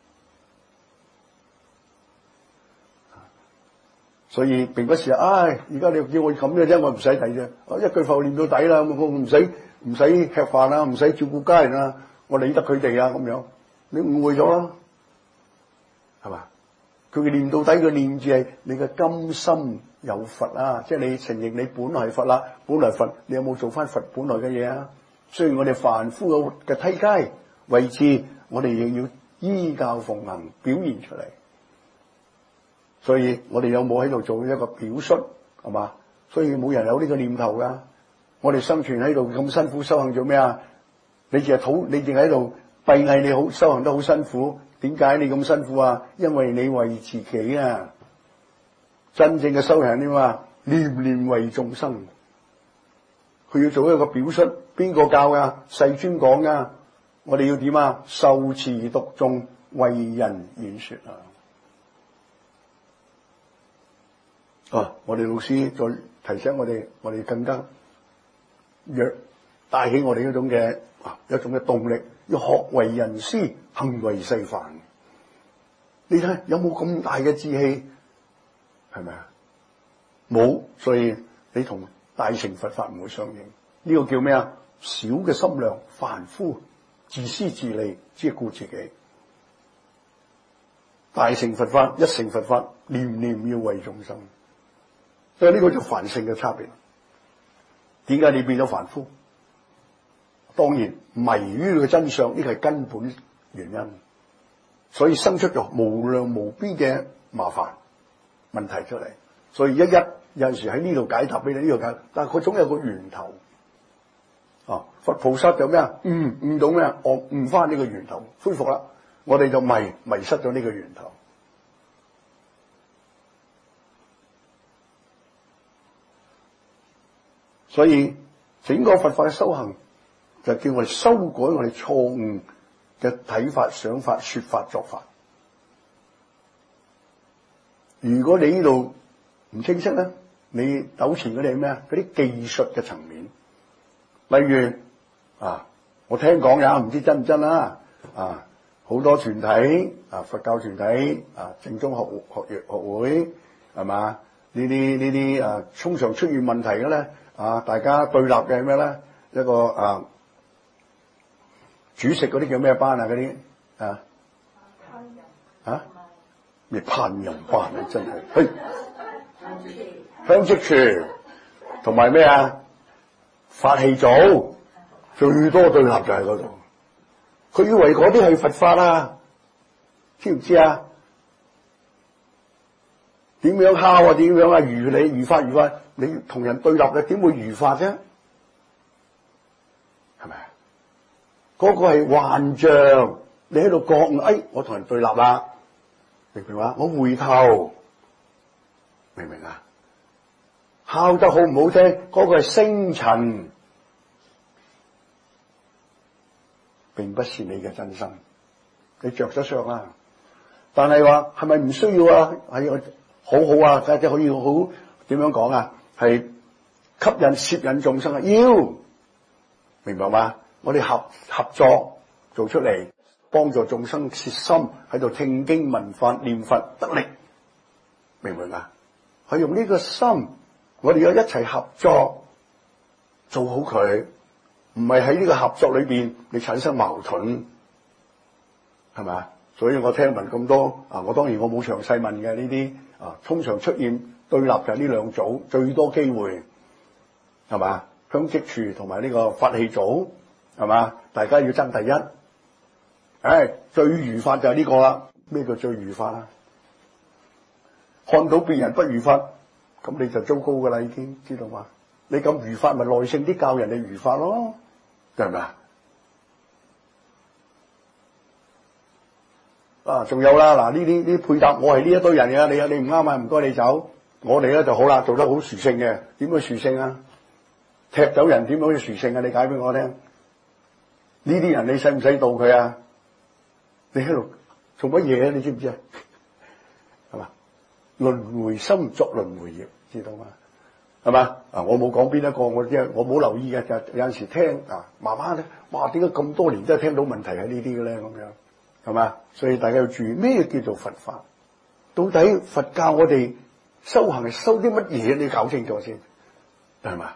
所以並不是唉，而家你叫我咁嘅啫，我唔使睇啫。我一句佛念到底啦，我唔使唔使吃飯啦，唔使照顧家人啦，我理得佢哋啊咁樣。你誤會咗啦，係嘛？佢嘅念到底嘅念字係你嘅甘心有佛啊，即係你承認你本來係佛啦，本來佛，你有冇做翻佛本來嘅嘢啊？雖然我哋凡夫嘅梯階位置，我哋亦要依教奉行表現出嚟。所以我哋有冇喺度做一個表率，係嘛？所以冇人有呢個念頭噶。我哋生存喺度咁辛苦修行做咩啊？你淨係討，你淨係喺度閉翳，你好修行得好辛苦。點解你咁辛苦啊？因為你為自己啊。真正嘅修行點啊？念念為眾生。佢要做一個表率，邊個教噶？世尊講噶。我哋要點啊？受持讀誦，為人演說啊。 啊！我哋老師再提醒我哋，我哋更加若帶起我哋嗰種嘅啊一種嘅動力，要學為人師，行為示範。你睇有冇咁大嘅志氣？係咪啊？冇，所以你同大乘佛法唔會相應。呢、這個叫咩啊？小嘅心量，凡夫自私自利，只顧自己。大乘佛法，一乘佛法，念念要為眾生。所以呢個就凡聖嘅差別。點解你變咗凡夫？當然迷於佢嘅真相，呢個係根本原因。所以生出咗無量無邊嘅麻煩問題出嚟。所以一一有陣時喺呢度解答俾你，呢度解，但係佢總有個源頭。啊，佛菩薩就咩啊？悟悟到咩啊？我悟翻呢個源頭，恢復啦。我哋就迷迷失咗呢個源頭。所以整個佛法嘅修行就叫我哋修改我哋錯誤嘅睇法、想法、說法、作法。如果你呢度唔清晰咧，你糾纏嗰啲係咩啊？嗰啲技術嘅層面，例如啊，我聽講呀，唔知真唔真啦啊，好多團體啊，佛教團體啊，正宗學學學會係嘛？呢啲呢啲啊，通常出現問題嘅咧啊，大家對立嘅係咩咧？一個啊，主食嗰啲叫咩班啊？嗰啲啊，啊咩烹飪班啊？真係，嘿，香積廚同埋咩啊？法器組最多對立就係嗰度。佢以為嗰啲係佛法啊，知唔知啊？點樣敲啊？點樣啊？如理如法如法，你同人對立嘅點會如法啫？係咪啊？嗰個係幻象，你喺度覺悟，哎，我同人對立啦，明唔明話？我回頭，明唔明啊？敲得好唔好聽？嗰個係星塵，並不是你嘅真心。你着咗相啊，但係話係咪唔需要啊？係我好好啊，即係可以好點樣講啊？係吸引攝引眾生啊，要明白嗎？我哋合合作做出嚟，幫助眾生切心喺度聽經聞法念佛得力，明唔明啊？係用呢個心，我哋要一齊合作做好佢，唔係喺呢個合作裏邊你產生矛盾，係咪啊？所以我聽聞咁多啊，我當然我冇詳細問嘅呢啲啊，通常出現對立就係呢兩組最多機會，係嘛？香積廚同埋呢個法器組，係嘛？大家要爭第一，唉、哎，最如法就係呢個啦。咩叫最如法啊？看到別人不如法，咁你就糟糕噶啦，已經知道嘛？你咁如法咪耐性啲教人哋如法咯，係咪啊？啊，仲有啦，嗱呢啲呢配搭，我係呢一堆人嘅，你你唔啱啊，唔該你走。我哋咧就好啦，做得好殊勝嘅，點去殊勝啊？踢走人點樣去殊勝啊？你解俾我聽。呢啲人你使唔使到佢啊？你喺度做乜嘢啊？你知唔知啊？係嘛？輪迴心作輪迴業，知道嘛？係嘛？啊，我冇講邊一個，我即係我冇留意嘅，就有陣時聽啊，媽媽咧，哇，點解咁多年都係聽到問題喺呢啲嘅咧？咁樣係嘛？所以大家要注意咩叫做佛法？到底佛教我哋修行係修啲乜嘢？你搞清楚先，係嘛？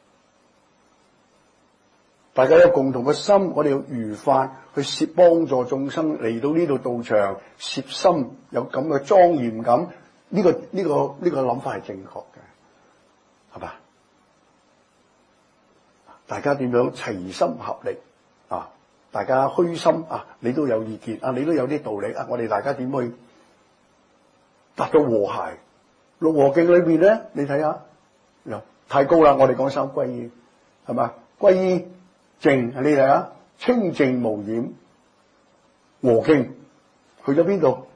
大家有共同嘅心，我哋要如法去攝幫助眾生嚟到呢度道場，攝心有咁嘅莊嚴感，呢、這個呢、這個呢、這個諗法係正確嘅，係嘛？大家點樣齊心合力啊？大家虛心啊，你都有意見啊，你都有啲道理啊，我哋大家點去達到和諧？六和敬裏邊咧，你睇下，太高啦！我哋講三歸依，係嘛？歸依淨，你睇下，清淨無染。和敬去咗邊度？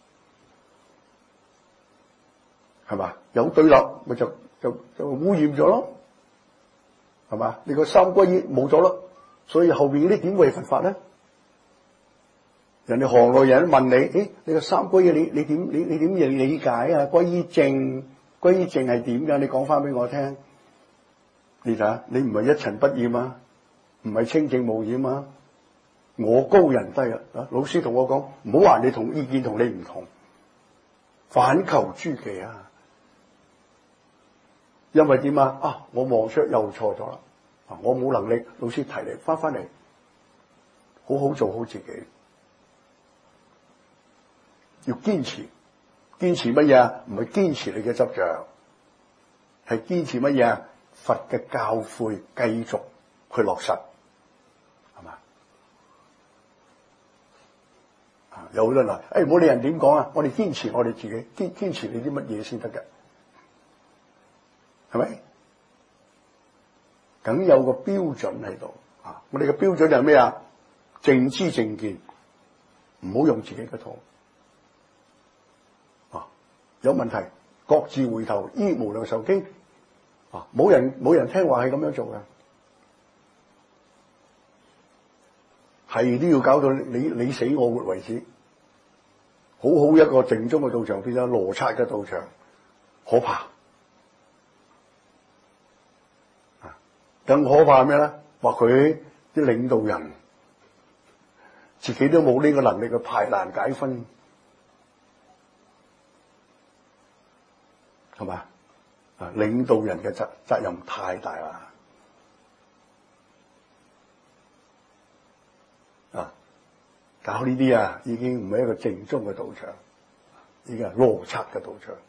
係嘛？有對立咪就就就污染咗咯，係嘛？你個三歸依冇咗咯，所以後邊嗰啲點為佛法咧？人哋行內人問你，誒，你個三歸依你你點你你點理理解啊？歸依正歸依證係點㗎？你講翻俾我聽。你睇下，你唔係一塵不染啊，唔係清淨無染啊。我高人低啊！老師同我講，唔好話你同意見同你唔同，反求諸己啊！因為點啊？啊，我望出又錯咗啦！啊，我冇能力，老師提你翻翻嚟，好好做好自己，要堅持。堅持乜嘢啊？唔係堅持你嘅執着，係堅持乜嘢啊？佛嘅教誨繼續去落實，係嘛？啊，有好多人話，誒，唔好理人點講啊！我哋堅持我哋自己，堅堅持你啲乜嘢先得嘅，係咪？梗有個標準喺度啊！我哋嘅標準就係咩啊？正知正見，唔好用自己嘅套。啊，有問題，各自回頭，依無量壽經。啊！冇人冇人聽話係咁樣做嘅，係都要搞到你你死我活為止。好好一個正宗嘅道場變咗羅剎嘅道場，可怕。啊！更可怕係咩咧？話佢啲領導人自己都冇呢個能力去排難解紛，係嘛？啊！領導人嘅責責任太大啦！啊，搞呢啲啊，已經唔係一個正宗嘅道場，已經係羅剎嘅道場。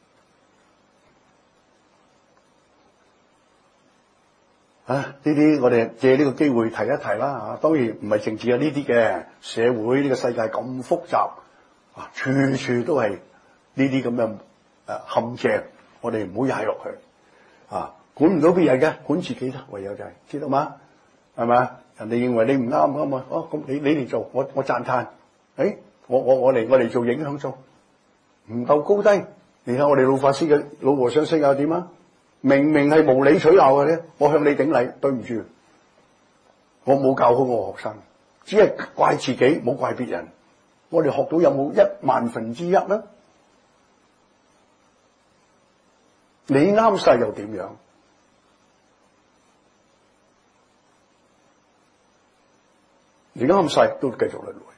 啊！呢啲我哋借呢個機會提一提啦。啊，當然唔係淨止有呢啲嘅，社會呢個世界咁複雜，啊，處處都係呢啲咁嘅誒陷阱。我哋唔好踩落去，啊，管唔到別人嘅，管自己啦，唯有就係、是，知道嗎？係咪？人哋認為你唔啱啱啊，哦，咁你你嚟做，我我讚嘆，誒，我我我嚟我嚟做影響做，唔夠高低。你睇我哋老法師嘅老和尚性格點啊？明明係無理取鬧嘅咧，我向你頂禮，對唔住，我冇教好我學生，只係怪自己，冇怪別人。我哋學到有冇一萬分之一咧？你啱晒又點樣？你啱晒都繼續輪迴。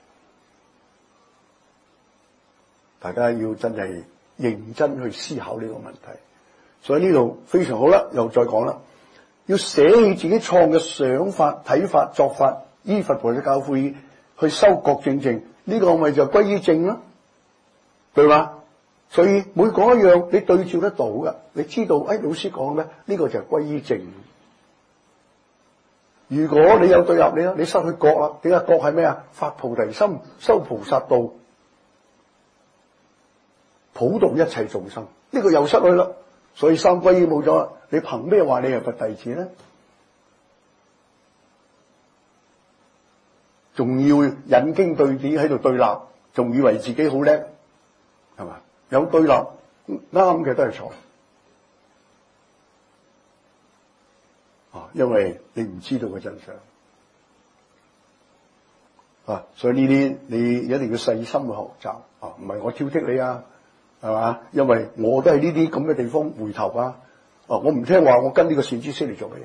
大家要真係認真去思考呢個問題。所以呢度非常好啦，又再講啦，要捨棄自己錯嘅想法、睇法、作法，依佛菩薩教誨去修覺正正，呢、這個咪就歸依正啦，對嘛？所以每講一樣，你對照得到噶，你知道，誒、哎，老師講咩？呢、這個就係歸依正。如果你有對立你啦，你失去覺啦，點解覺係咩啊？發菩提心，修菩薩道，普度一切眾生，呢、這個又失去啦。所以三歸依冇咗，你憑咩話你係佛弟子咧？仲要引經據典喺度對立，仲以為自己好叻，係嘛？有對立啱嘅都係錯啊！因為你唔知道個真相啊，所以呢啲你一定要細心去學習啊！唔係我挑剔你啊，係嘛？因為我都係呢啲咁嘅地方回頭啊！啊，我唔聽話，我跟呢個善知識嚟做乜嘢？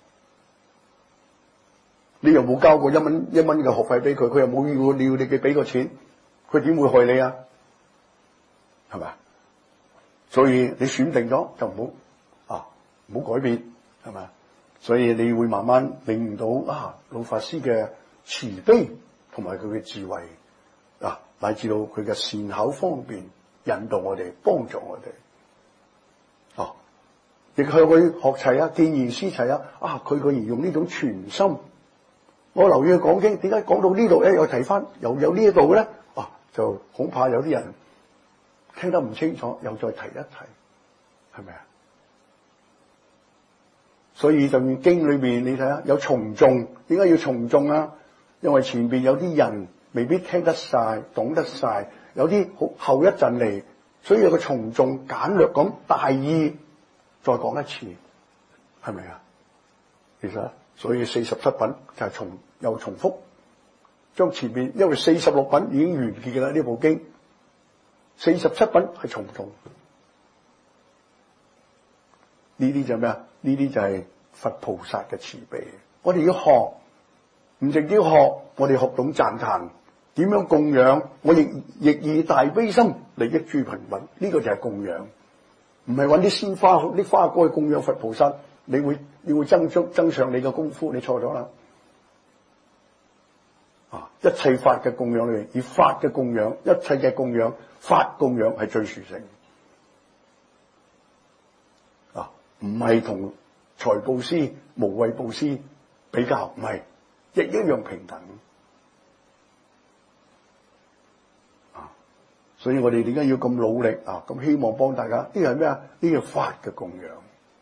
你又冇交過一蚊一蚊嘅學費俾佢，佢又冇要要你嘅俾個錢，佢點會害你啊？係咪？所以你選定咗就唔好啊，唔好改變，係咪？所以你會慢慢領悟到啊，老法師嘅慈悲同埋佢嘅智慧啊，乃至到佢嘅善巧方便，引導我哋，幫助我哋。哦，亦向佢學齊啊，見賢思齊啊。啊，佢居然用呢種全心。我留意佢講經，點解講到呢度咧又提翻，又有呢一度咧？啊，就恐怕有啲人聽得唔清楚，又再提一提，係咪啊？所以就經裏面你睇下，有從眾，點解要從眾啊？因為前邊有啲人未必聽得晒、懂得晒，有啲好後一陣嚟，所以有個從眾簡略咁大意再講一次，係咪啊？其實所以四十七品就係重又重複，將前邊因為四十六品已經完結嘅啦，呢部經四十七品係從眾， 呢啲就咩啊？呢啲就係佛菩薩嘅慈悲。我哋要學，唔淨止要學，我哋學懂讚歎，點樣供養？我亦亦以大悲心利益諸貧困，呢個就係供養，唔係揾啲鮮花、啲花果去供養佛菩薩，你會你會增增增上你嘅功夫，你錯咗啦。啊，一切法嘅供養裏面，以法嘅供養，一切嘅供養，法供養係最殊勝。啊，唔係同財布施、無畏布施比較，唔係，亦一樣平等。啊，所以我哋點解要咁努力啊？咁希望幫大家，呢個係咩啊？呢個法嘅供養。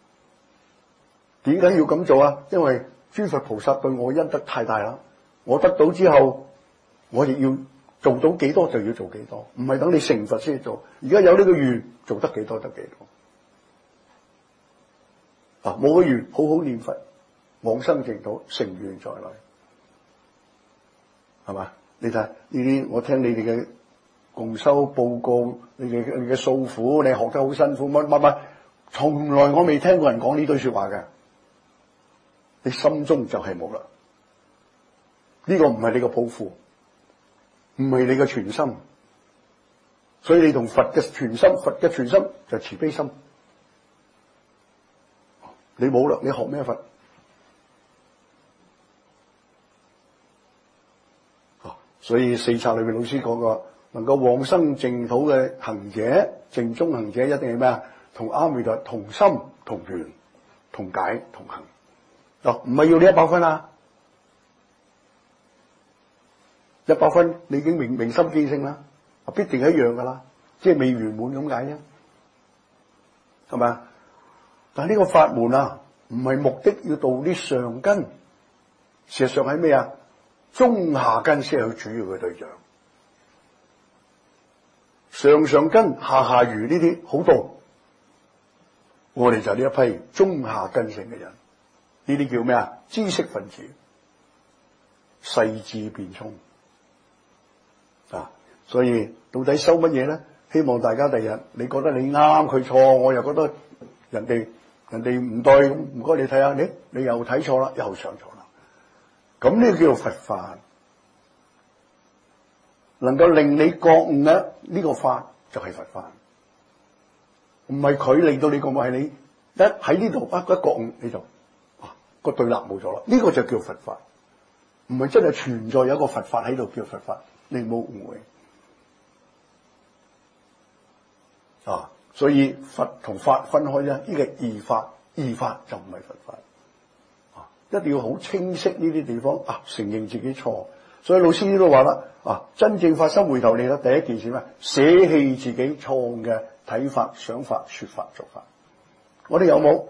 點解要咁做啊？因為諸佛菩薩對我恩德太大啦，我得到之後，我亦要做到幾多就要做幾多，唔係等你成佛先做。而家有呢個願，做得幾多得幾多。啊，冇個願，好好念佛，往生淨土，成願在內，係嘛？你睇呢啲，我聽你哋嘅共修報告，你哋嘅你嘅訴苦，你學得好辛苦，乜乜乜，從來我未聽過人講呢堆說話嘅。你心中就係冇啦，呢個唔係你嘅抱負，唔係你嘅全心，所以你同佛嘅全心，佛嘅全心就慈悲心。你冇啦，你學咩佛？所以四冊裏面老師講過，能夠往生淨土嘅行者，淨宗行者一定係咩啊？同阿彌陀同心同願同解同行。嗱，唔係要你一百分啊！一百分你已經明明心見性啦，必定係一樣噶啦，即係未圓滿咁解啫，係咪啊？但係呢個法門啊，唔係目的要度啲上根，事實上係咩啊？中下根先係佢主要嘅對象，上上根下下愚呢啲好度，我哋就係呢一批中下根性嘅人。呢啲叫咩啊？知識分子，細緻辯聰啊！所以到底修乜嘢咧？希望大家第日你覺得你啱佢錯，我又覺得人哋人哋唔對，唔該你睇下，你你又睇錯啦，又上錯啦。咁呢個叫做佛法，能夠令你覺悟咧，呢個法就係佛法，唔係佢令到你覺悟，係你一喺呢度啊一覺悟你就。個對立冇咗啦，呢個就叫佛法，唔係真係存在有一個佛法喺度叫佛法，你唔好誤會啊！所以佛同法分開咧，呢個異法，異法就唔係佛法啊！一定要好清晰呢啲地方啊，承認自己錯。所以老師都話啦啊，真正發心回頭嚟啦，第一件事咩？捨棄自己錯誤嘅睇法、想法、說法、做法。我哋有冇？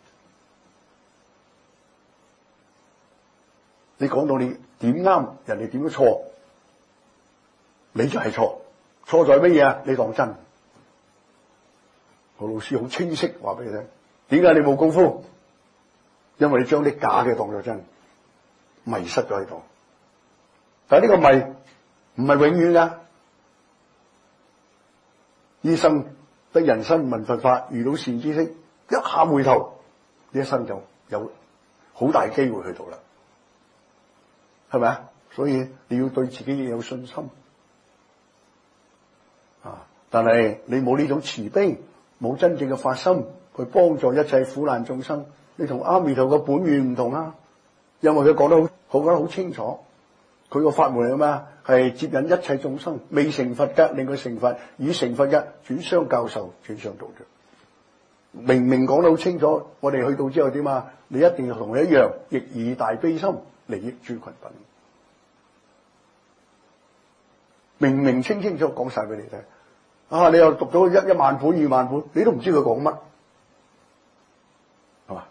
你講到你點啱，人哋點樣錯，你就係錯。錯在乜嘢啊？你當真？我老師好清晰話俾你聽，點解你冇功夫？因為你將啲假嘅當作真，迷失咗喺度。但係呢個迷唔係永遠噶。醫生得人生聞佛法，遇到善知識，一下回頭，呢一生就有好大機會去到啦。係咪啊？所以你要對自己有信心啊！但係你冇呢種慈悲，冇真正嘅發心去幫助一切苦難眾生，你同阿彌陀嘅本願唔同啊！因為佢講得好，佢講得好清楚，佢個法門係咩？係接引一切眾生，未成佛嘅令佢成佛，已成佛嘅轉相教授，轉相道着。明明講得好清楚，我哋去到之後點啊？你一定要同佢一樣，亦以大悲心利益諸群品，明明清清楚講晒俾你聽。啊，你又讀咗一一萬本二萬本，你都唔知佢講乜，係嘛？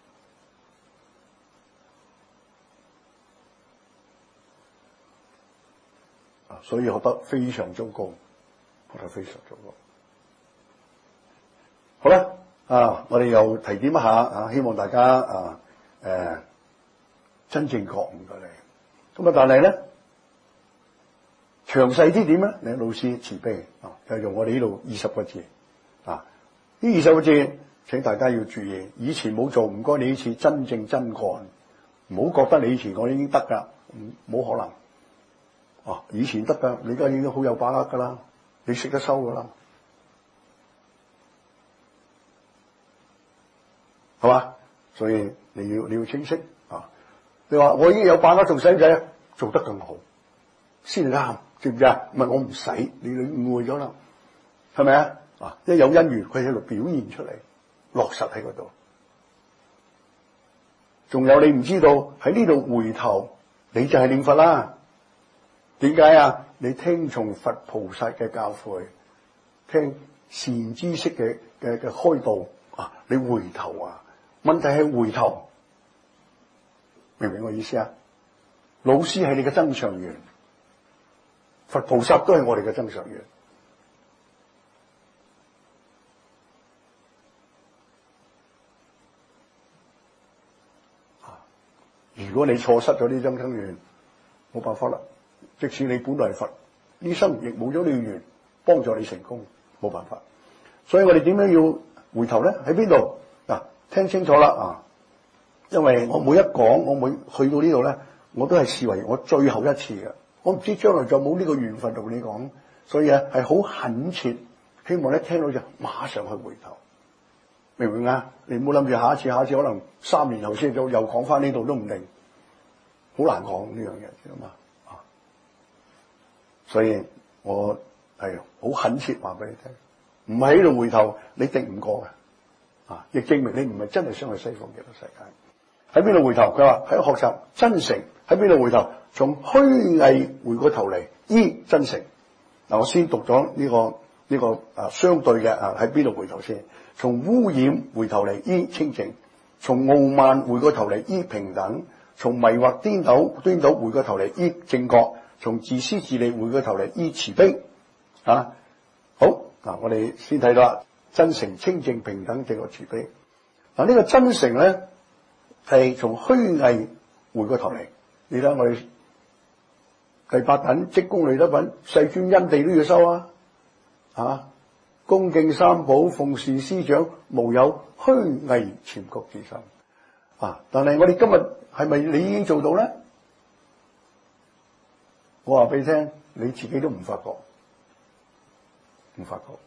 啊，所以學得非常糟糕，學得非常糟糕。好啦，啊，我哋又提點一下啊，希望大家啊，誒、呃。真正覺悟過嚟，咁啊！但係咧，詳細啲點咧？你老師慈悲啊，就用我哋呢度二十個字啊！呢二十個字請大家要注意，以前冇做，唔該你呢次真正真幹，唔好覺得你以前我已經得噶，冇可能。啊，以前得噶，你而家已經好有把握噶啦，你識得收噶啦，係嘛？所以你要你要清晰啊！你話我已經有把握，仲使唔使做得更好先啱？知唔知啊？唔係我唔使，你你誤會咗啦，係咪啊？啊，一有因緣，佢喺度表現出嚟，落實喺嗰度。仲有你唔知道喺呢度回頭，你就係念佛啦。點解啊？你聽從佛菩薩嘅教誨，聽善知識嘅嘅嘅開導啊！你回頭啊！問題係回頭，明唔明我意思啊？老師係你嘅增上緣，佛菩薩都係我哋嘅增上緣。啊！如果你錯失咗呢增上緣，冇辦法啦。即使你本來係佛，呢生亦冇咗呢個緣幫助你成功，冇辦法。所以我哋點樣要回頭咧？喺邊度？嗱，聽清楚啦啊！因為我每一講，我每去到呢度咧，我都係視為我最後一次嘅。我唔知將來就冇呢個緣分同你講，所以啊係好懇切，希望咧聽到就馬上去回頭，明唔明啊？你唔好諗住下一次，下一次可能三年後先又又講翻呢度都唔定，好難講呢樣嘢，知道嘛？所以我係好懇切話俾你聽，唔係喺度回頭，你敵唔過嘅，啊！亦證明你唔係真係想去西方極樂世界。喺邊度回頭？佢話喺學習真誠。喺邊度回頭？從虛偽回過頭嚟依真誠。嗱，我先讀咗呢個呢個啊相對嘅啊喺邊度回頭先？從污染回頭嚟依清淨，從傲慢回過頭嚟依平等，從迷惑顛倒顛倒回過頭嚟依正覺。從自私自利回過頭嚟依慈悲啊！好嗱，我哋先睇到啦，真誠、清淨、平等、正覺、慈悲。嗱，呢個真誠咧係從虛偽回過頭嚟。你睇我哋第八品積功累德品，世尊因地都要修啊！啊，恭敬三寶，奉事師長，無有虛偽諂曲之心啊！但係我哋今日係咪你已經做到咧？我話俾你聽，你自己都唔發覺，唔發覺。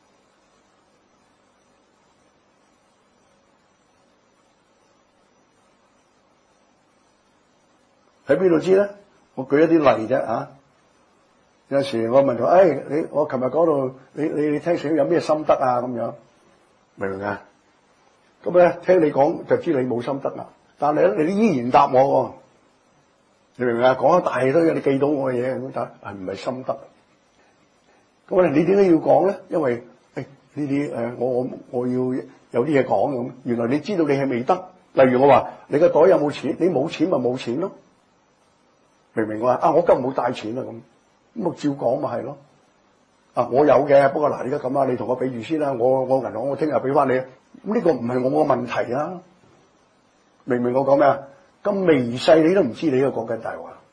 喺邊度知咧？我舉一啲例啫啊！有時我問佢，誒、哎，你我琴日講到你你你聽成有咩心得啊？咁樣明唔明啊？咁咧聽你講就知你冇心得啦。但係咧，你依然答我。你明唔明啊？講一大堆嘢，你記到我嘅嘢咁，但係唔係心得。咁我哋你點解要講咧？因為誒呢啲誒，我我我要有啲嘢講咁。原來你知道你係未得。例如我話你個袋有冇錢？你冇錢咪冇錢咯。明唔明啊？啊，我今日冇帶錢啊咁，咁我照講咪係咯。啊，我有嘅，不過嗱，而家咁啊，你同我比住先啦。我我銀行我聽日俾翻你。咁呢個唔係我個問題啊。明唔明我講咩啊？咁微細你都唔知你喺度講緊大話，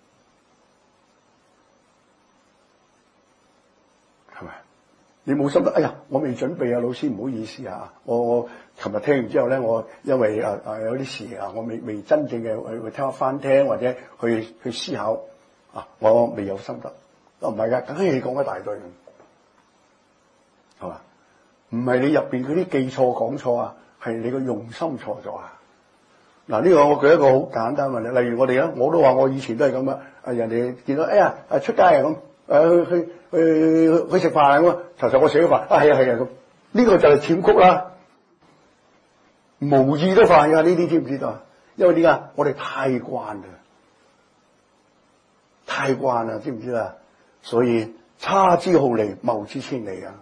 係咪？你冇心得，哎呀，我未準備啊，老師唔好意思啊，我我琴日聽完之後咧，我因為啊啊有啲事啊，我未未真正嘅去去聽翻聽或者去去思考啊，我未有心得。都唔係噶，梗係你講一大堆，係嘛？唔係你入邊嗰啲記錯講錯啊，係你個用心錯咗啊！嗱，呢個我舉一個好簡單問題，例如我哋咧，我都話我以前都係咁啊！啊，人哋見到哎呀，啊出街啊咁，誒去去去去食飯咁啊，其實我食咗飯，啊係啊係啊咁，呢個就係諂曲啦，無意都犯噶，呢啲知唔知道啊？因為點解？我哋太慣啦，太慣啦，知唔知啊？所以差之毫厘，謬之千里啊！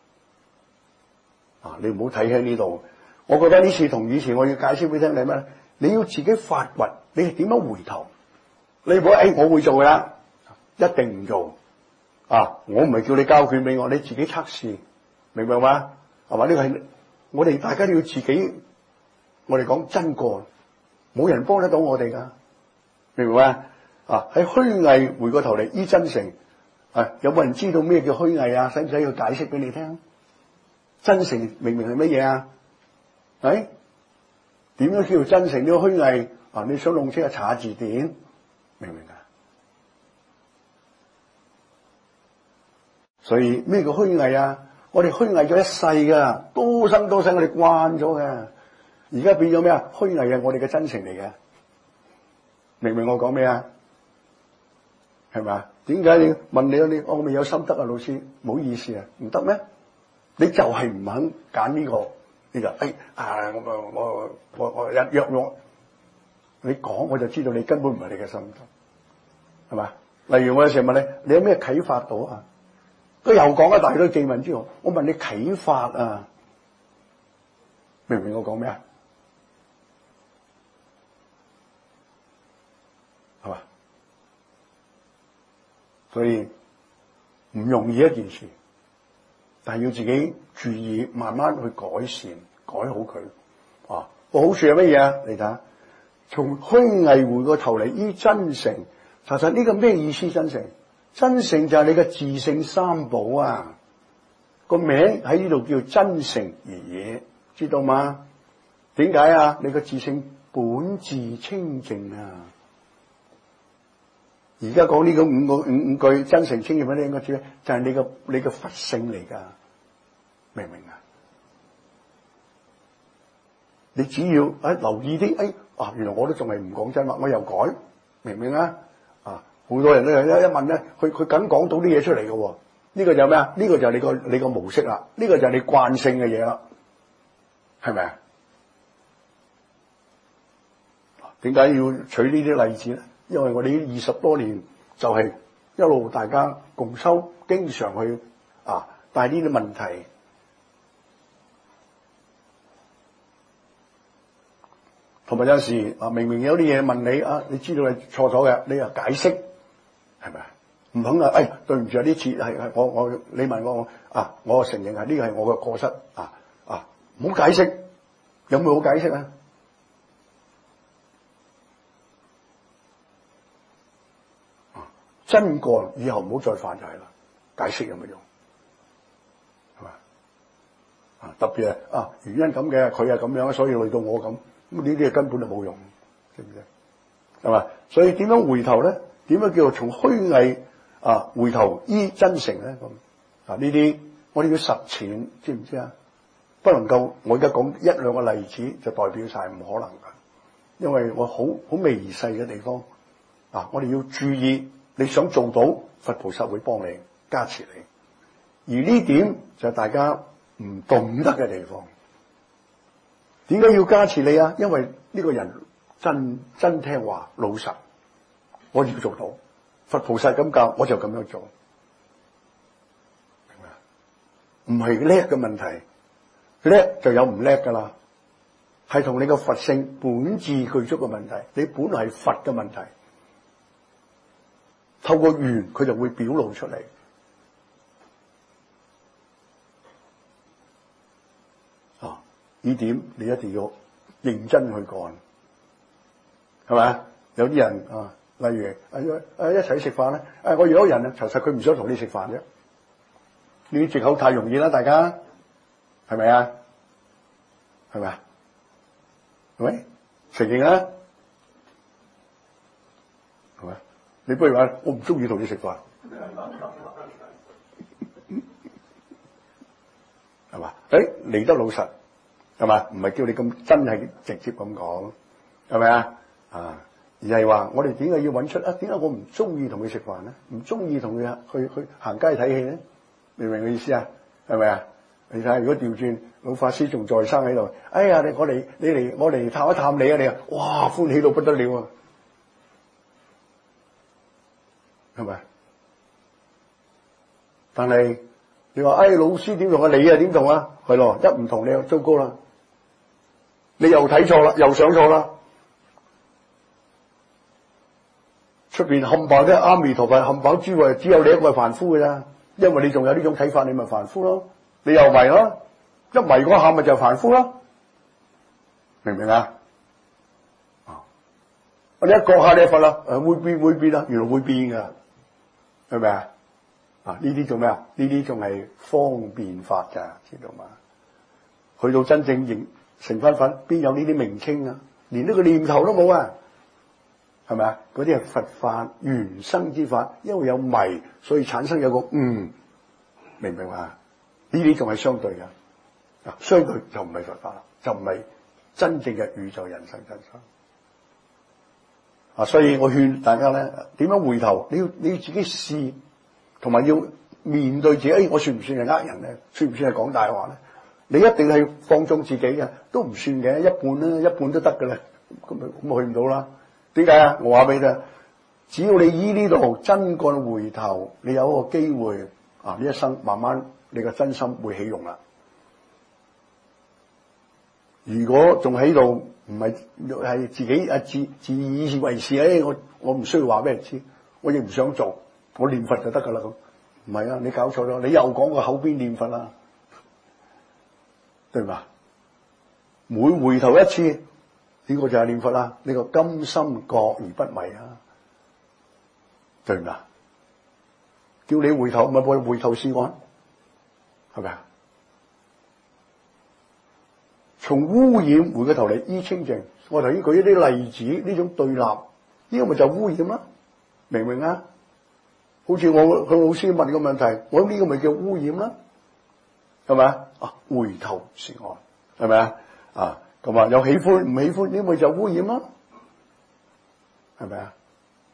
啊，你唔好睇輕呢度，我覺得呢次同以前我要解釋俾你聽你咩？你要自己發掘，你係點樣回頭？你唔好誒，我會做噶啦，一定唔做啊！我唔係叫你交卷俾我，你自己測試，明唔明嘛？係嘛？呢個係我哋大家都要自己，我哋講真幹，冇人幫得到我哋噶，明唔明嘛？啊，喺虛偽回過頭嚟依真誠，啊，有冇人知道咩叫虛偽啊？使唔使要解釋俾你聽？真誠明明係乜嘢啊？ 係點樣叫真誠？呢個虛偽啊！你想弄清下查字典，明唔明啊？所以咩叫虛偽啊？我哋虛偽咗一世噶，多生多世我哋慣咗嘅，而家變咗咩啊？虛偽係我哋嘅真誠嚟嘅，明唔明我講咩啊？係咪啊？點解你問你你我未有心得啊？老師，唔好意思啊，唔得咩？你就係唔肯揀呢個，你就誒啊！我我我我一約我，你講我就知道你根本唔係你嘅心得，係嘛？例如我有時問你，你有咩啟發到啊？佢又講一大堆經文之後，我問你啟發啊，明唔明我講咩啊？係嘛？所以唔容易一件事，但係要自己注意，慢慢去改善，改好佢。啊，個好處係乜嘢啊？你睇下，從虛偽回過頭嚟，依真誠，查實呢個咩意思？真誠，真誠就係你嘅自性三寶啊！個名喺呢度叫真誠而已，知道嗎？點解啊？你嘅自性本自清淨啊！而家講呢個五個五五句真誠清淨嗰啲應該知咧，就係你個你嘅佛性嚟噶，明唔明啊？你只要誒、哎、留意啲，誒、哎、啊，原來我都仲係唔講真話，我又改，明唔明啊？啊，好多人都一一問咧，佢佢梗講到啲嘢出嚟嘅喎，呢個就係咩啊？呢個就係你個你個模式啦，呢個就係你慣性嘅嘢啦，係咪啊？點解要取呢啲例子咧？因為我哋呢二十多年就係一路大家共修，經常去啊帶呢啲問題，同埋有時啊明明有啲嘢問你啊，你知道你錯咗嘅，你又解釋，係咪啊？唔肯啊！誒、哎，對唔住啊！呢次係係我我你問我啊，我承認係呢個係我嘅過失啊啊！唔好解釋，有冇好解釋啊？真過以後唔好再犯就係啦，解釋有乜用？係嘛？啊，特別係啊，原因咁嘅，佢係咁樣，所以累到我咁，咁呢啲嘢根本就冇用，知唔知？係嘛？所以點樣回頭咧？點樣叫做從虛偽啊回頭依真誠咧？咁啊呢啲我哋要實踐，知唔知啊？不能夠我而家講一兩個例子就代表晒，唔可能噶，因為我好好微細嘅地方啊，我哋要注意。你想做到，佛菩薩會幫你加持你，而呢點就係大家唔懂得嘅地方。點解要加持你啊？因為呢個人真真聽話老實，我要做到。佛菩薩咁教，我就咁樣做，明唔明？唔係叻嘅問題，叻就有唔叻噶啦，係同你個佛性本自具足嘅問題。你本來係佛嘅問題。透過緣，佢就會表露出嚟。啊，呢點你一定要認真去幹，係咪？有啲人啊，例如啊啊一齊食飯咧，啊我約咗人啊，其實佢唔想同你食飯啫。呢啲藉口太容易啦，大家係咪啊？係咪啊？係咪？承認啦，係咪？你不如話我唔中意同你食飯，係嘛？誒，嚟得老實，係嘛？唔係叫你咁真係直接咁講，係咪啊？啊，而係話我哋點解要揾出啊？點解我唔中意同佢食飯咧？唔中意同佢去去行街睇戲咧？明唔明我意思啊？係咪啊？你睇下，如果調轉老法師仲在生喺度，哎呀，你我嚟，你嚟，我嚟探一探你啊！你啊，哇，歡喜到不得了啊！係咪？但係你話，哎，老師點同啊？你啊點同啊？係咯，一唔同你又糟糕啦，你又睇錯啦，又想錯啦。出邊冚唪唥都係阿彌陀佛，冚唪唥諸位，只有你一個係凡夫嘅咋？因為你仲有呢種睇法，你咪凡夫咯。你又迷咯，一迷嗰下咪就係凡夫咯。明唔明啊？啊！我哋一講下你佛啦，誒會變會變啊，原來會變噶。係咪啊？啊呢啲做咩啊？呢啲仲係方便法噶，知道嘛？去到真正認成翻佛，邊有呢啲名稱啊？連呢個念頭都冇啊，係咪啊？嗰啲係佛法原生之法，因為有迷，所以產生有個悟，明唔明啊？呢啲仲係相對嘅，啊，相對就唔係佛法啦，就唔係真正嘅宇宙人生真相。啊，所以我勸大家咧，點樣回頭？你要你要自己試，同埋要面對自己。哎，我算唔算係呃人咧？算唔算係講大話咧？你一定係放縱自己嘅，都唔算嘅，一半啦，一半都得嘅啦。咁咪咁咪去唔到啦？點解啊？我話俾你聽，只要你依呢度真幹回頭，你有一個機會啊！呢一生慢慢你個真心會起用啦。如果仲喺度，唔係係自己啊自自以為是，誒我我唔需要話俾人知，我亦唔想做，我念佛就得噶啦咁。唔係啊，你搞錯咗，你又講個口邊念佛啦，對嘛？每回頭一次，呢個就係念佛啦，呢個甘心覺而不迷啊，對嘛？叫你回頭咪回回頭是岸，係咪啊？從污染回個頭嚟依清淨，我頭先舉一啲例子，呢種對立，呢個咪就污染啦，明唔明啊？好似我向老師問個問題，我呢個咪叫污染啦，係咪啊？啊，回頭是岸，係咪啊？啊，咁啊，有喜歡唔喜歡，呢個咪就污染啦，係咪啊？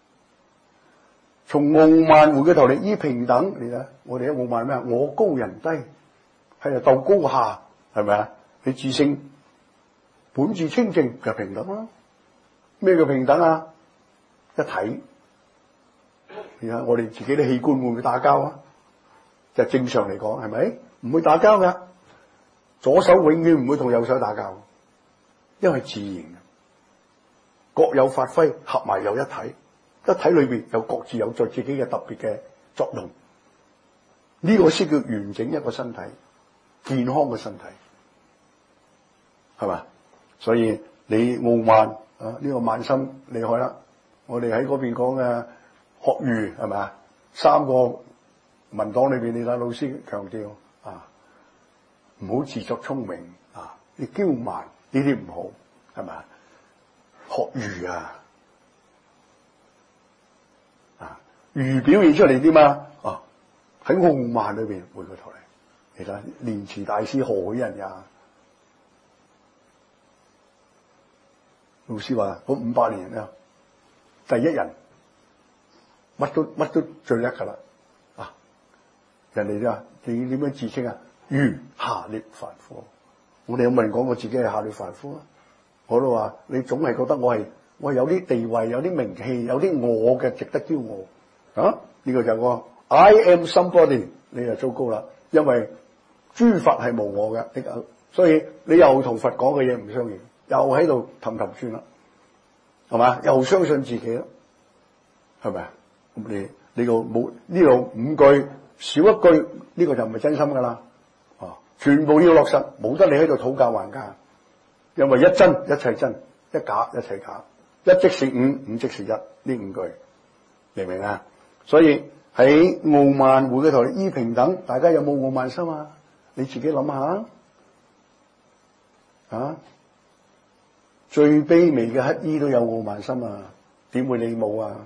從傲慢回個頭嚟依平等，你睇我哋一傲慢咩啊？我高人低，係度鬥高下，係咪啊？你自性本自清淨就平等啦。咩叫平等啊？一體。你睇我哋自己啲器官會唔會打交啊？就正常嚟講係咪？唔會打交噶。左手永遠唔會同右手打交，因為自然嘅，各有發揮，合埋又一體。一體裏邊有各自有在自己嘅特別嘅作用。呢個先叫完整一個身體，健康嘅身體。係嘛？所以你傲慢啊，呢、這個慢心厲害啦！我哋喺嗰邊講嘅學儒係咪啊？三個文檔裏邊，你睇老師強調啊，唔好自作聰明啊，你驕慢呢啲唔好，係咪啊？學儒啊，啊儒表現出嚟啲嘛？啊喺傲慢裏邊回過頭嚟，其實蓮池大師何許人也？老師話嗰五百年啊，第一人，乜都乜都最叻噶啦，啊！人哋啊，你點樣自稱啊？如下劣凡夫。我哋有冇人講過自己係下劣凡夫啊？我都話你總係覺得我係我係有啲地位、有啲名氣、有啲我嘅值得驕傲啊！呢、這個就係個 I am somebody， 你就糟糕啦，因為諸佛係無我嘅，所以你又同佛講嘅嘢唔相應。又喺度氹氹轉啦，係嘛？又相信自己啦，係咪啊？咁你你個冇呢度五句少一句，呢、這個就唔係真心噶啦。哦，全部要落實，冇得你喺度討價還價，因為一真一切真，一假一切假，一即是五，五即是一，呢五句明唔明啊？所以喺傲慢回嘅頭依平等，大家有冇傲慢心啊？你自己諗下啊！最卑微嘅乞衣都有傲慢心啊，點會你冇啊？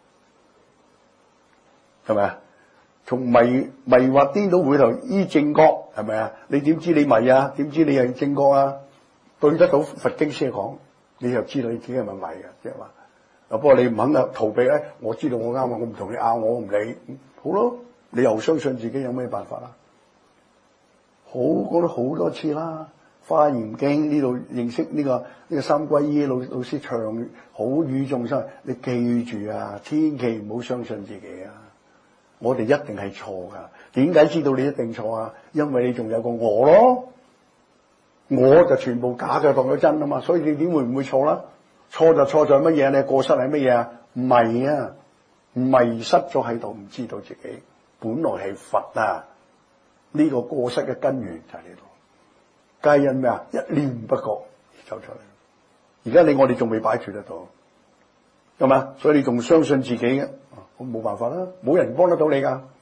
係咪啊？從迷迷惑顛倒回頭依正覺，係咪啊？你點知你迷啊？點知你係正覺啊？對得到佛經先講，你就知道你自己係咪迷嘅，即係話。啊，不過你唔肯啊逃避咧，我知道我啱啊，我唔同你拗，我唔理，好咯。你又相信自己有咩辦法啊？好講咗好多次啦。花嚴經呢度認識呢、這個呢、這個三歸依，老老師唱好語眾生，你記住啊，千祈唔好相信自己啊！我哋一定係錯噶，點解知道你一定錯啊？因為你仲有個我咯，我就全部假嘅當咗真啊嘛，所以你點會唔會錯啦？錯就錯在乜嘢？你過失係乜嘢啊？迷啊，迷失咗喺度，唔知道自己本來係佛啊！呢、這個過失嘅根源就喺呢度。皆因咩啊？一念不覺走出嚟。而家你我哋仲未擺脫得到，係嘛？所以你仲相信自己嘅，咁冇辦法啦，冇人幫得到你噶，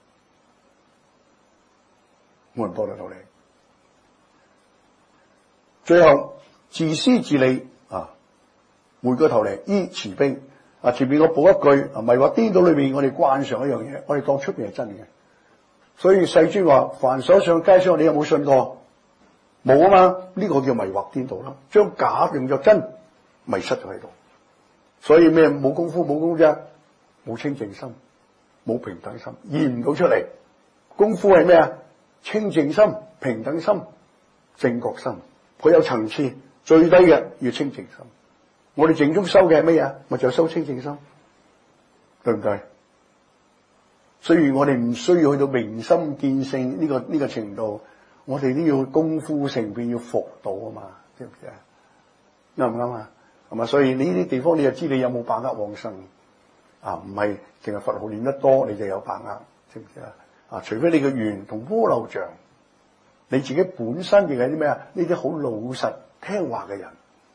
冇人幫得到你。 最後自私自利啊，回過頭嚟依慈悲啊。前面我補一句啊，迷惑顛倒裏面我哋慣常一樣嘢，我哋當出邊係真嘅。所以世尊話：凡所上皆相，你有冇信過？冇啊嘛，呢、這個叫迷惑顛倒啦，將假用作真，迷失咗喺度。所以咩冇功夫冇功夫啫，冇清淨心，冇平等心，現唔到出嚟。功夫係咩啊？清淨心、平等心、正覺心，佢有層次，最低嘅要清淨心。我哋淨中修嘅係乜嘢？咪就修清淨心，對唔對？所以我哋唔需要去到明心見性呢個呢個程度，我哋都要功夫成變，要服到啊嘛，知唔知啊？啱唔啱啊？係嘛？所以呢啲地方你就知你有冇把握往生啊？唔係淨係佛號念得多你就有把握，知唔知啊？啊，除非你嘅緣同鍋漏像，你自己本身亦係啲咩啊？呢啲好老實聽話嘅人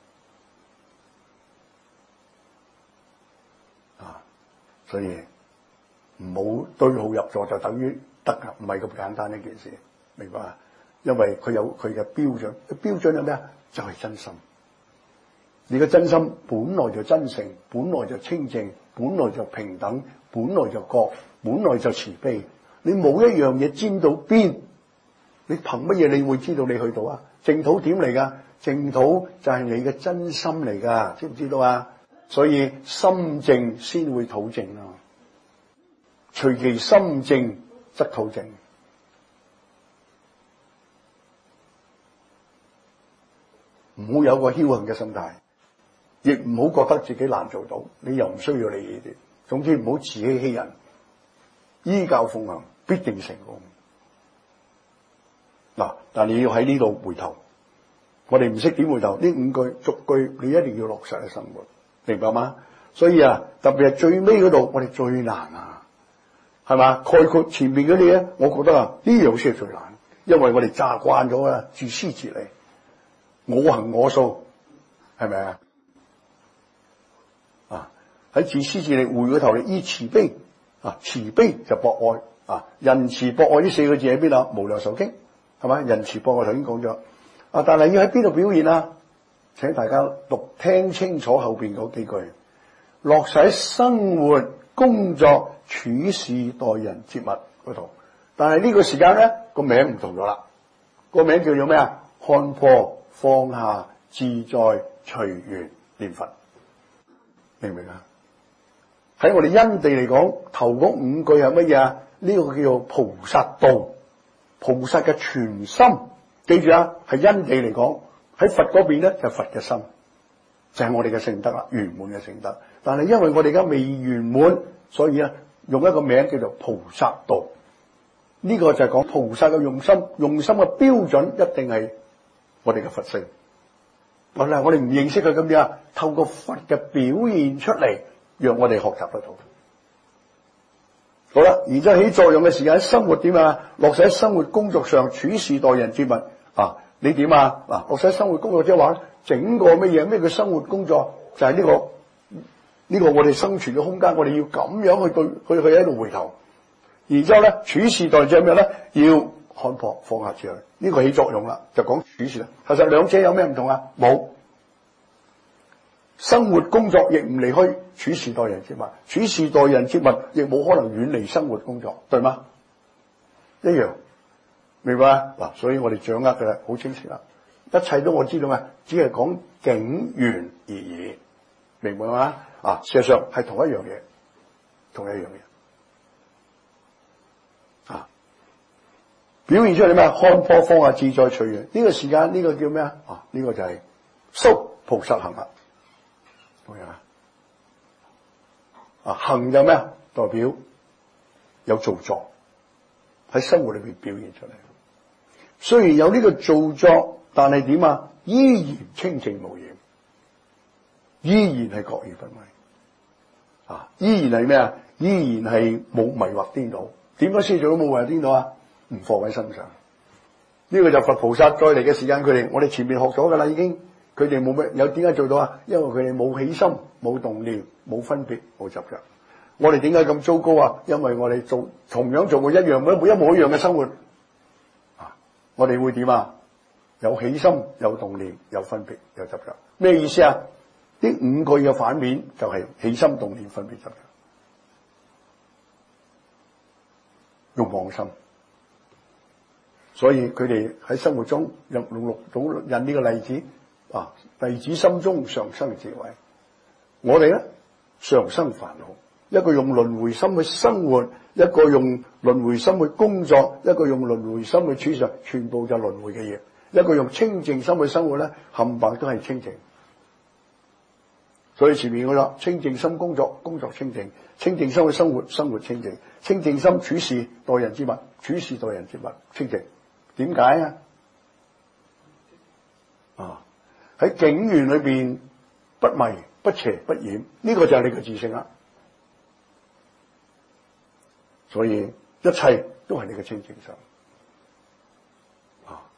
啊，所以唔好對號入座就等於得噶，唔係咁簡單一件事，明白啊？因為佢有佢嘅標準，標準係咩啊？就係真心。你嘅真心本來就真誠，本來就清淨，本來就平等，本來就覺，本來就慈悲。你冇一樣嘢沾到邊，你憑乜嘢你會知道你去到啊？淨土點嚟噶？淨土就係你嘅真心嚟噶，知唔知道啊？所以心淨先會土淨啊！隨其心淨則土淨。唔好有個僥倖嘅心態，亦唔好覺得自己難做到，你又唔需要理呢啲。總之唔好自欺欺人，依教奉行必定成功。嗱，但你要喺呢度回頭，我哋唔識點回頭，呢五句逐句你一定要落實喺生活，明白嗎？所以啊，特別係最尾嗰度，我哋最難啊，係嘛？概括前面嗰啲咧，我覺得啊，呢樣先係最難，因為我哋習慣咗啊，自私自利，我行我素，係咪啊？啊，喺自私自利回過頭嚟依慈悲啊，慈悲就博愛啊，仁慈博愛呢四個字喺邊啊？無量壽經係咪？仁慈博愛頭先講咗啊，但係要喺邊度表現啊？請大家讀聽清楚後邊嗰幾句，落實喺生活、工作、處事、待人接物嗰度。但係呢個時間咧，個名唔同咗啦，個名叫做咩啊？看破、放下、自在、隨緣念佛，明唔明啊？喺我哋因地嚟講，頭嗰五句係乜嘢啊？呢、這個叫做菩薩道，菩薩嘅全心。記住啊，係因地嚟講，喺佛嗰邊咧就係佛嘅心，就係、是、我哋嘅聖德啦，圓滿嘅聖德。但係因為我哋而家未圓滿，所以咧用一個名叫做菩薩道。呢、這個就係講菩薩嘅用心，用心嘅標準一定係我哋嘅佛性。我哋我哋唔認識佢咁樣，透過佛嘅表現出嚟，讓我哋學習得到。好啦，然之後起作用嘅時間喺生活點啊？落實喺生活工作上，處事待人接物啊，你點啊？嗱，落實喺生活工作即係話，整個乜嘢咩叫生活工作？就係呢個呢個我哋生存嘅空間，我哋要咁樣去對去去喺度回頭。然之後咧，處事待人接物咧，要看破放下之類，呢個起作用啦，就講處事啦。其實兩者有咩唔同啊？冇。生活工作亦唔離開處事待人接物，處事待人接物亦冇可能遠離生活工作，對嗎？一樣，明白啊？嗱，所以我哋掌握嘅啦，好清晰啦，一切都我知道啊，只係講境緣而已，明白嗎？啊，事實上係同一樣嘢，同一樣嘢，啊，表現出嚟咩？看破放下自在隨緣，呢個時間呢個叫咩啊？啊，呢個就係修菩薩行啦。啊，行有咩啊？代表有造作喺生活裏邊表現出嚟。雖然有呢個造作，但係點啊？依然清淨無染，依然係覺而不迷。啊，依然係咩啊？依然係冇迷惑顛倒。點解先做到冇迷惑顛倒啊？唔放喺身上。呢、這個就佛菩薩再嚟嘅時間，佢哋我哋前面學咗噶啦，已經。佢哋冇咩有點解做到啊？因為佢哋冇起心、冇動念、冇分別、冇執着。我哋點解咁糟糕啊？因為我哋做同樣做過一樣每一模一樣嘅生活啊！我哋會點啊？ 有起心，有動念，有分別，有執着。咩意思啊？呢五句嘅反面就係起心動念分別執着，欲望心。所以佢哋喺生活中用六種引呢個例子啊，弟子心中常生智慧。我哋咧常生煩惱，一個用輪迴心去生活，一個用輪迴心去工作，一個用輪迴心去處事，全部就輪迴嘅嘢。一個用清淨心去生活咧，冚唪唥都係清淨。所以前面嗰個清淨心工作，工作清淨；清淨心去生活，生活清淨；清淨心處事待人之物，處事待人之物清淨。點解啊？啊喺境緣裏邊不迷不邪不染，呢個就係你嘅自性啦。所以一切都係你嘅清淨心。啊，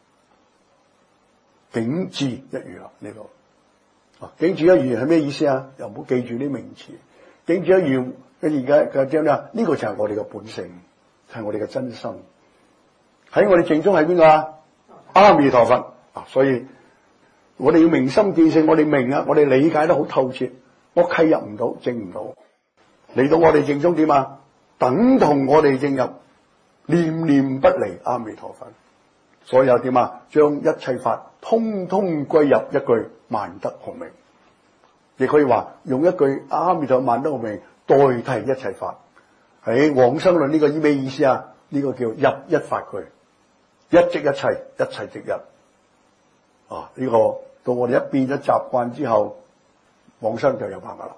境智一如啦，呢個啊，境智一如係咩意思啊？又唔好記住啲名詞。境智一如嘅而家嘅點啊？呢個就係我哋嘅本性，係我哋嘅真心。喺我哋正中係邊個啊？阿彌陀佛啊！所以我哋要明心見性，我哋明啊，我哋理解得好透徹。我契入唔到，證唔到，嚟到我哋正中點啊？等同我哋正入念念不離阿彌陀佛。所以又點啊？將一切法通通歸入一句萬德洪名，亦可以話用一句阿彌陀萬德洪名代替一切法。喺往生論呢個咩意思啊？呢個叫入一法句。一即一切，一切即一。啊！呢、這個到我哋一變咗習慣之後，往生就有辦法啦。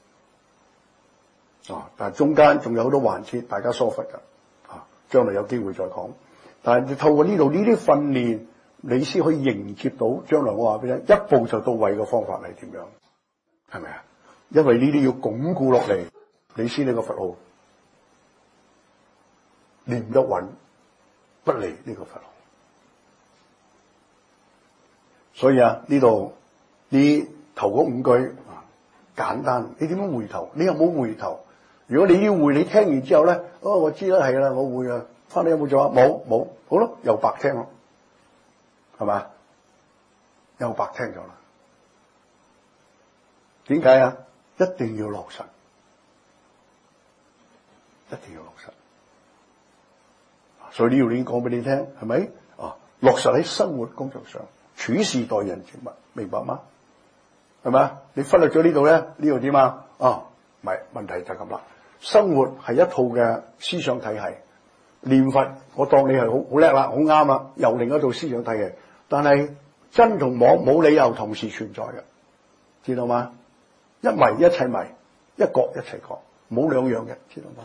啊！但係中間仲有好多環節，大家疏忽噶。啊！將來有機會再講。但係你透過呢度呢啲訓練，你先可以迎接到將來我話俾你聽，一步就到位嘅方法係點樣？係咪啊？因為呢啲要鞏固落嚟，你先呢個佛號念得穩。不離呢個佛號，所以啊呢度呢頭嗰五句啊簡單，你點樣回頭？你有冇回頭？如果你要回，你聽完之後咧，哦我知啦，係啦，我會啊，翻嚟有冇做啊？冇冇，好咯，又白聽咯，係嘛？又白聽咗啦。點解啊？一定要落實，一定要落實。所以呢度已經講俾你聽，係咪啊？落實喺生活工作上，處事待人接物，明白嗎？係咪啊？你忽略咗呢度咧，呢度點啊？啊，唔係問題就係咁啦。生活係一套嘅思想體系，念佛我當你係好好叻啦，好啱啊，又另一套思想體系。但係真同妄冇理由同時存在嘅，知道嗎？一迷一切迷，一覺一切覺，冇兩樣嘅，知道嗎？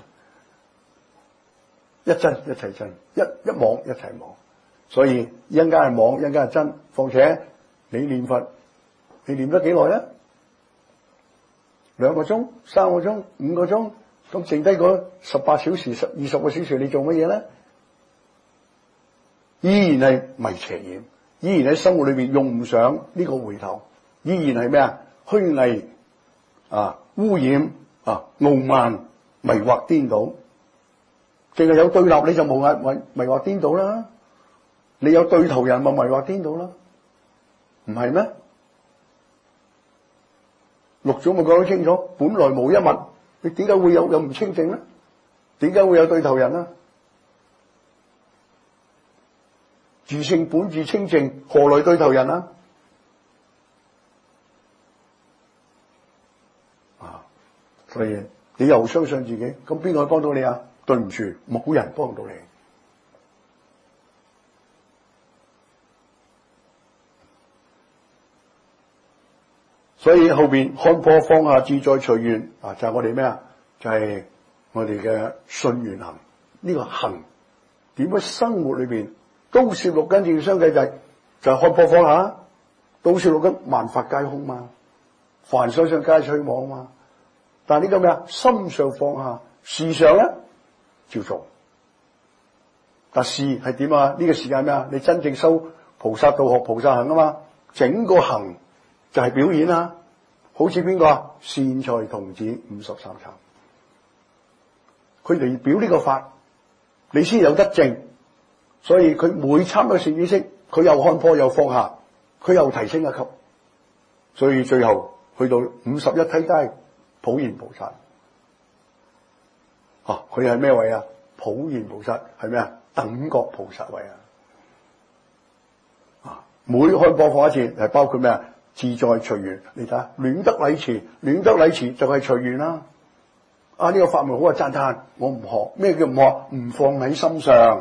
一真一切真，一一妄一切妄，所以一陣間係妄，一陣間係真。況且你念佛，你念咗幾耐咧？兩個鐘、三個鐘、五個鐘，咁剩低嗰十八小時、十二十個小時，你做乜嘢咧？依然係迷邪染，依然喺生活裏邊用唔上呢個回頭，依然係咩啊？虛偽啊，污染啊，傲慢、迷惑、顛倒。淨係有對立你就冇迷迷迷惑顛倒啦，你有對頭人咪迷惑顛倒啦，唔係咩？六祖咪講得清楚，本來無一物，你點解會有有唔清淨咧？點解會有對頭人啊？自性本自清淨，何來對頭人啊？啊，所以你又相信自己，咁邊個幫到你啊？對唔住，冇人幫到你。所以後邊看破放下自在隨緣啊，就係、是、我哋咩啊？就係、是、我哋嘅信願行。呢、這個行點喺生活裏邊都攝六根正相繼制，就係、是、看破放下，都攝六根萬法皆空嘛，凡所想皆虛妄嘛。但係呢個咩啊？心上放下，事上咧照做。但事係點啊？呢、這個時間咩啊？你真正修菩薩道學菩薩行啊嘛，整個行就係表演啊。好似邊個啊？善財童子五十三參，佢嚟表呢個法，你先有得證。所以佢每參一個善知識， 佢又看破又放下，佢又提升一級，所以最後去到五十一梯階普賢菩薩。啊，佢係咩位啊？普賢菩薩係咩啊？等覺菩薩位啊！啊，每看破放一次係包括咩啊？自在隨緣。你睇下，亂得禮持，亂得禮持就係隨緣啦。啊，呢、這個法門好啊，讚歎，我唔學。咩叫唔學？唔放喺心上。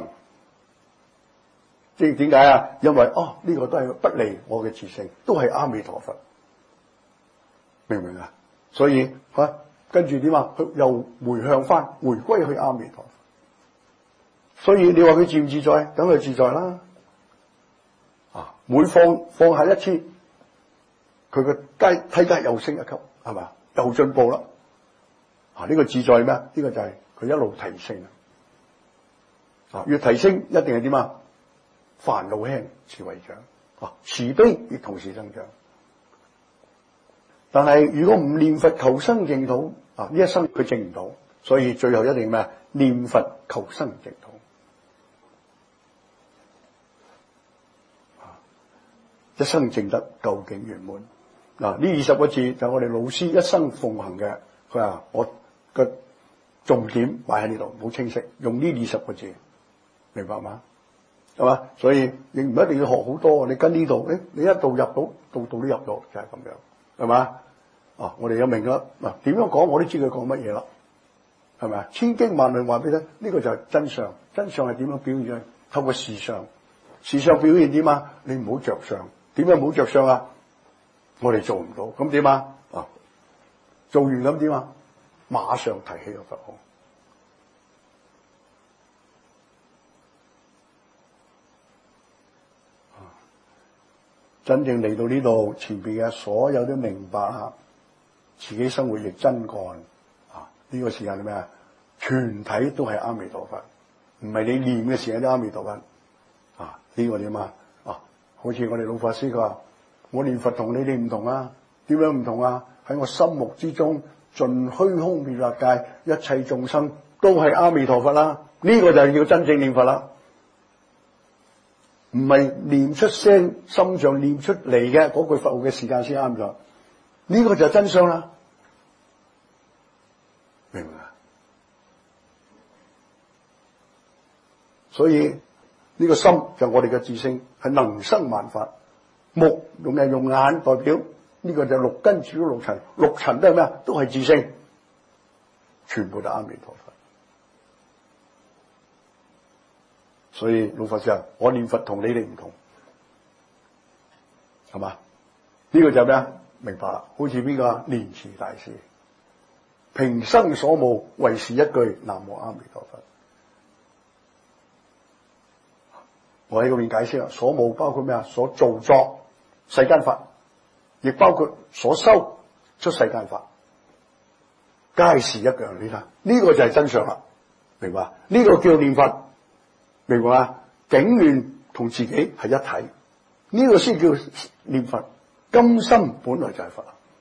即係點解啊？因為哦，呢、這個都係不利我嘅自性，都係阿彌陀佛，明唔明啊？所以吓、啊、跟住點啊？佢又回向翻，回歸去阿彌陀佛。所以你話佢自唔自在？梗係自在啦。啊，每放放下一次，佢個階梯階又升一級，係嘛？又進步啦。啊，呢、這個自在咩？呢、這個就係佢一路提升啊！越提升一定係點啊？煩惱輕，慈悲長，啊，慈悲亦同時增長。但係如果唔念佛求生淨土，啊，呢一生佢證唔到，所以最後一定咩？念佛求生淨土。啊，一生證得究竟圓滿。嗱，呢二十個字就係我哋老師一生奉行嘅。佢話我個重點擺喺呢度，好清晰，用呢二十個字，明白嗎？係嘛？所以亦唔一定要學好多，你跟呢度，誒，你一度入到，度度都入到，就係咁樣，係嘛？啊，我哋有明啦，嗱，點樣講我都知佢講乜嘢啦，係咪啊？千經萬論話俾你聽，呢個就係真相，真相係點樣表現？透過事相，事相表現點啊？你唔好着相，點樣唔好着相啊？我哋做唔到，咁點啊？啊，做完咁點啊？馬上提起個佛號。真正嚟到呢度，前邊嘅所有都明白啦，自己生活亦真幹啊！呢、這個時間係咩啊？全體都係阿彌陀佛，唔係你念嘅時間都阿彌陀佛啊！呢、這個點啊？啊，好似我哋老法師佢話：我念佛同你哋唔同啊！點樣唔同啊？喺我心目之中，盡虛空妙法界，一切眾生都係阿彌陀佛啦、啊！呢、這個就係叫真正念佛啦。唔係念出聲，心上念出嚟嘅嗰句佛號嘅時間先啱咗，呢個就係真相啦，明唔明啊？所以呢個心就我哋嘅自性係能生萬法，目用係用眼代表，呢個就六根處六塵，六塵都係咩啊？都係自性，全部都阿彌陀佛。所以老法師啊，我念佛同你哋唔同，係嘛？呢、這個就係咩啊？明白啦，好似邊個啊？蓮池大師，平生所慕唯是一句南無阿彌陀佛。我喺嗰邊解釋啦，所慕包括咩啊？所造作世間法，亦包括所修出世間法，皆是一樣。你睇呢個就係真相啦，明白？呢、這個叫念佛。明白啊？境願同自己係一體，呢、這個先叫念佛。今生本來就係佛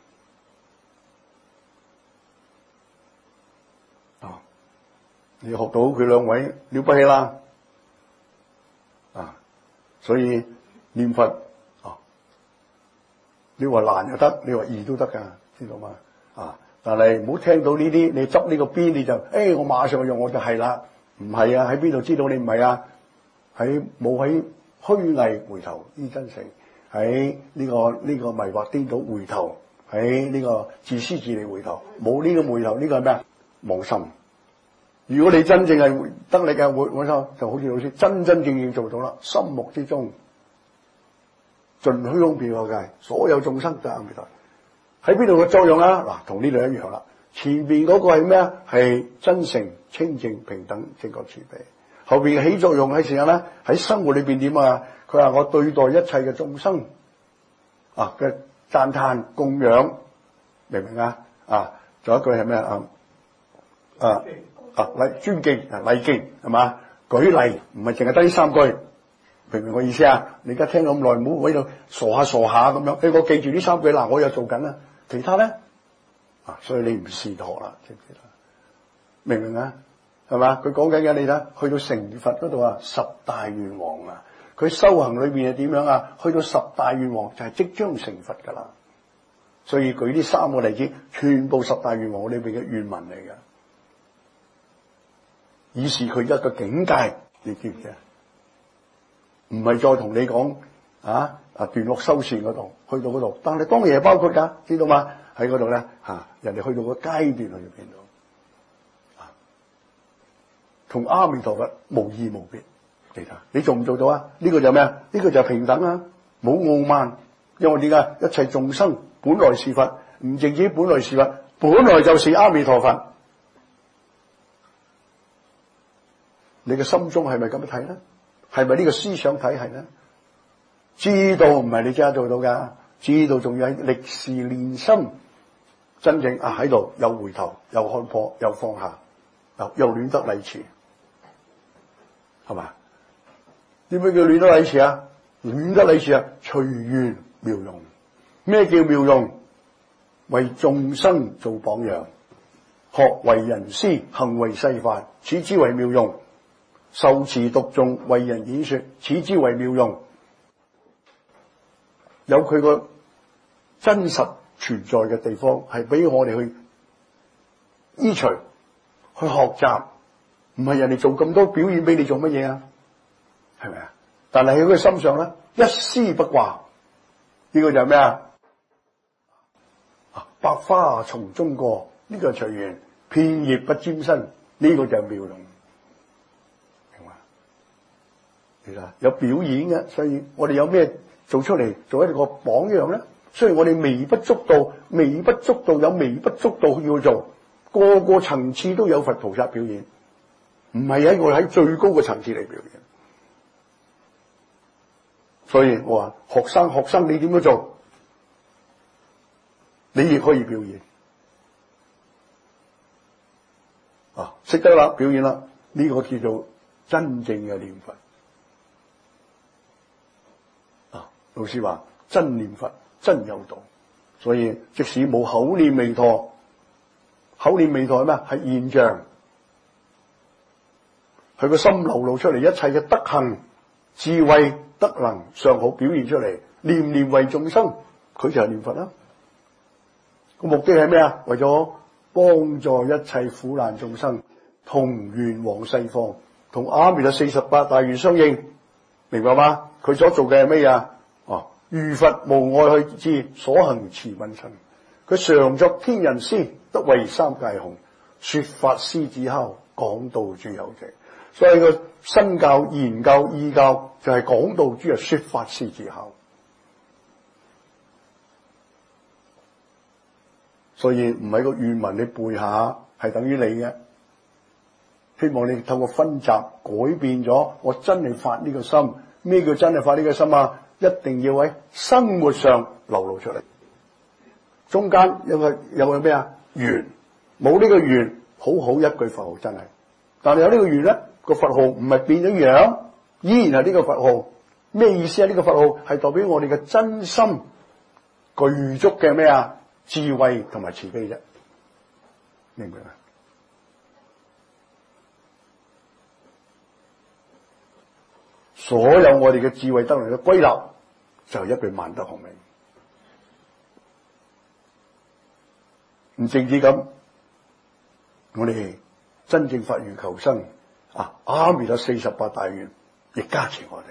啊！你學到佢兩位了不起啦啊！所以念佛啊，你話難又得，你話易都得噶，知道嗎？啊！但係唔好聽到呢啲，你執呢個邊你就，誒、哎，我馬上用我就係啦。唔係啊，喺邊度知道你唔係啊？喺冇喺虛偽回頭依真誠，喺呢、這個呢、這個迷惑顛倒回頭，喺呢個自私自利回頭，冇呢個回頭，呢、這個係咩啊？妄心。如果你真正係得力嘅回回頭，就好似老師真真正正做到啦，心目之中盡虛空遍法界，所有眾生都係阿彌陀佛。喺邊度嘅作用啊？嗱，同呢度一樣啦。前邊嗰個係咩啊？係真誠、清淨、平等、正覺、慈悲。後邊嘅起作用係時間咧，喺生活裏邊點啊？佢話我對待一切嘅眾生啊嘅讚歎供養，明唔明啊？啊，仲有一句係咩啊？啊啊禮尊敬啊禮敬係嘛？舉例唔係淨係得呢三句，明唔明我意思啊？你而家聽咁耐，唔好喺度傻下傻下咁樣。誒，我記住呢三句嗱，我又做緊啦，其他咧。啊，所以你唔試學啦，知唔知啦？明唔明啊？係嘛？佢講緊嘅，你睇，去到成佛嗰度啊，十大願王啊， 佢修行裏邊係點樣啊？去到十大願王就係即將成佛噶啦。所以舉呢三個例子，全部十大願王裏邊嘅願文嚟嘅，以示佢一個境界，你知唔知啊？唔係再同你講啊啊斷惡修善嗰度，去到嗰度，但係當然係包括噶，知道嗎？喺嗰度咧吓，人哋去到個階段去到邊度啊？同阿彌陀佛無異無別，其他你做唔做到啊？呢個就咩啊？呢個就係平等啊，冇傲慢，因為點解？一切眾生本來是佛，唔淨止本來是佛，本來就是阿彌陀佛。你嘅心中係咪咁樣睇咧？係咪呢個思想體系咧？知道唔係你即刻做到噶，知道仲要喺歷事練心，真正啊喺度又回頭又看破又放下，又又亂得禮辭，係嘛？點解叫亂得禮辭啊？亂得禮辭啊，隨緣妙用。咩叫妙用？為眾生做榜樣，學為人師，行為示範，此之為妙用。受持讀誦，為人演說，此之為妙用。有佢個真實存在嘅地方，係俾我哋去依隨去學習，唔係人哋做咁多表演俾你做乜嘢啊？係咪啊？但係喺佢心上咧，一絲不掛。呢個就係咩啊？百花叢中過，呢個隨緣，片葉不沾身，呢個就係妙用。其實有表演嘅，所以我哋有咩做出嚟做一個榜樣咧？雖然我哋微不足道，微不足道有微不足道要做，個個層次都有佛菩薩表演，唔係喺我哋喺最高嘅層次嚟表演。所以我話學生，學生你點樣做，你亦可以表演啊！識得啦，表演啦，呢個叫做真正嘅念佛。老師話真念佛真有道，所以即使冇口念彌陀，口念彌陀係咩？係現象，佢個心流露出嚟，一切嘅德行、智慧、德能尚好表現出嚟，念念為眾生，佢就係念佛啦。個目的係咩啊？為咗幫助一切苦難眾生同願往西方，同阿彌陀四十八大願相應，明白嗎？佢所做嘅係咩啊？哦，如佛無礙去知，所行持問身。佢常作天人師，得為三界雄。說法獅子吼，講道諸有情。所以個身教、言教、義教就係講道諸啊，說法獅子吼。所以唔係個願文你背下係等於你嘅，希望你透過分集改變咗，我真係發呢個心。咩叫真係發呢個心啊？一定要喺生活上流露出嚟。中間有個有個咩啊？緣，冇呢個緣，好好一句佛號真係。但係有呢個緣咧，個佛號唔係變咗樣，依然係呢個佛號。咩意思啊？呢個佛號係代表我哋嘅真心具足嘅咩啊？智慧同埋慈悲啫，明唔明啊？所有我哋嘅智慧德能嘅歸納，就係一句萬德洪名。唔淨止咁，我哋真正發願求生啊！阿彌陀四十八大願亦加持我哋。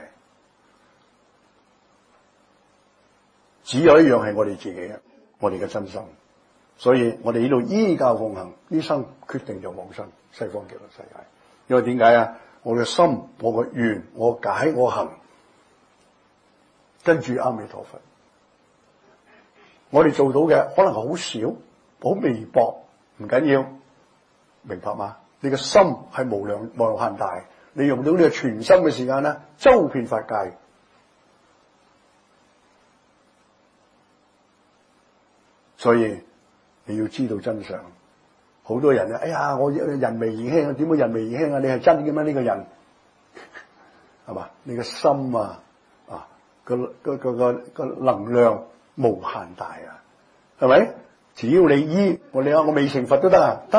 只有一樣係我哋自己嘅，我哋嘅真心。所以我哋呢度依教奉行，呢生決定就往生西方極樂世界。因為點解啊？我嘅心，我嘅願，我解，我行，跟住阿彌陀佛。我哋做到嘅可能好少，好微薄，唔緊要，明白嗎？你嘅心係無量無限大，你用到呢個全心嘅時間咧，周遍法界。所以你要知道真相。好多人啊，哎呀，我人微言輕啊，點會人微言輕啊？你係真嘅咩？呢個人係嘛？你個心啊，啊個個個個個能量無限大啊，係咪？只要你依我，你話我未成佛都得啊，得。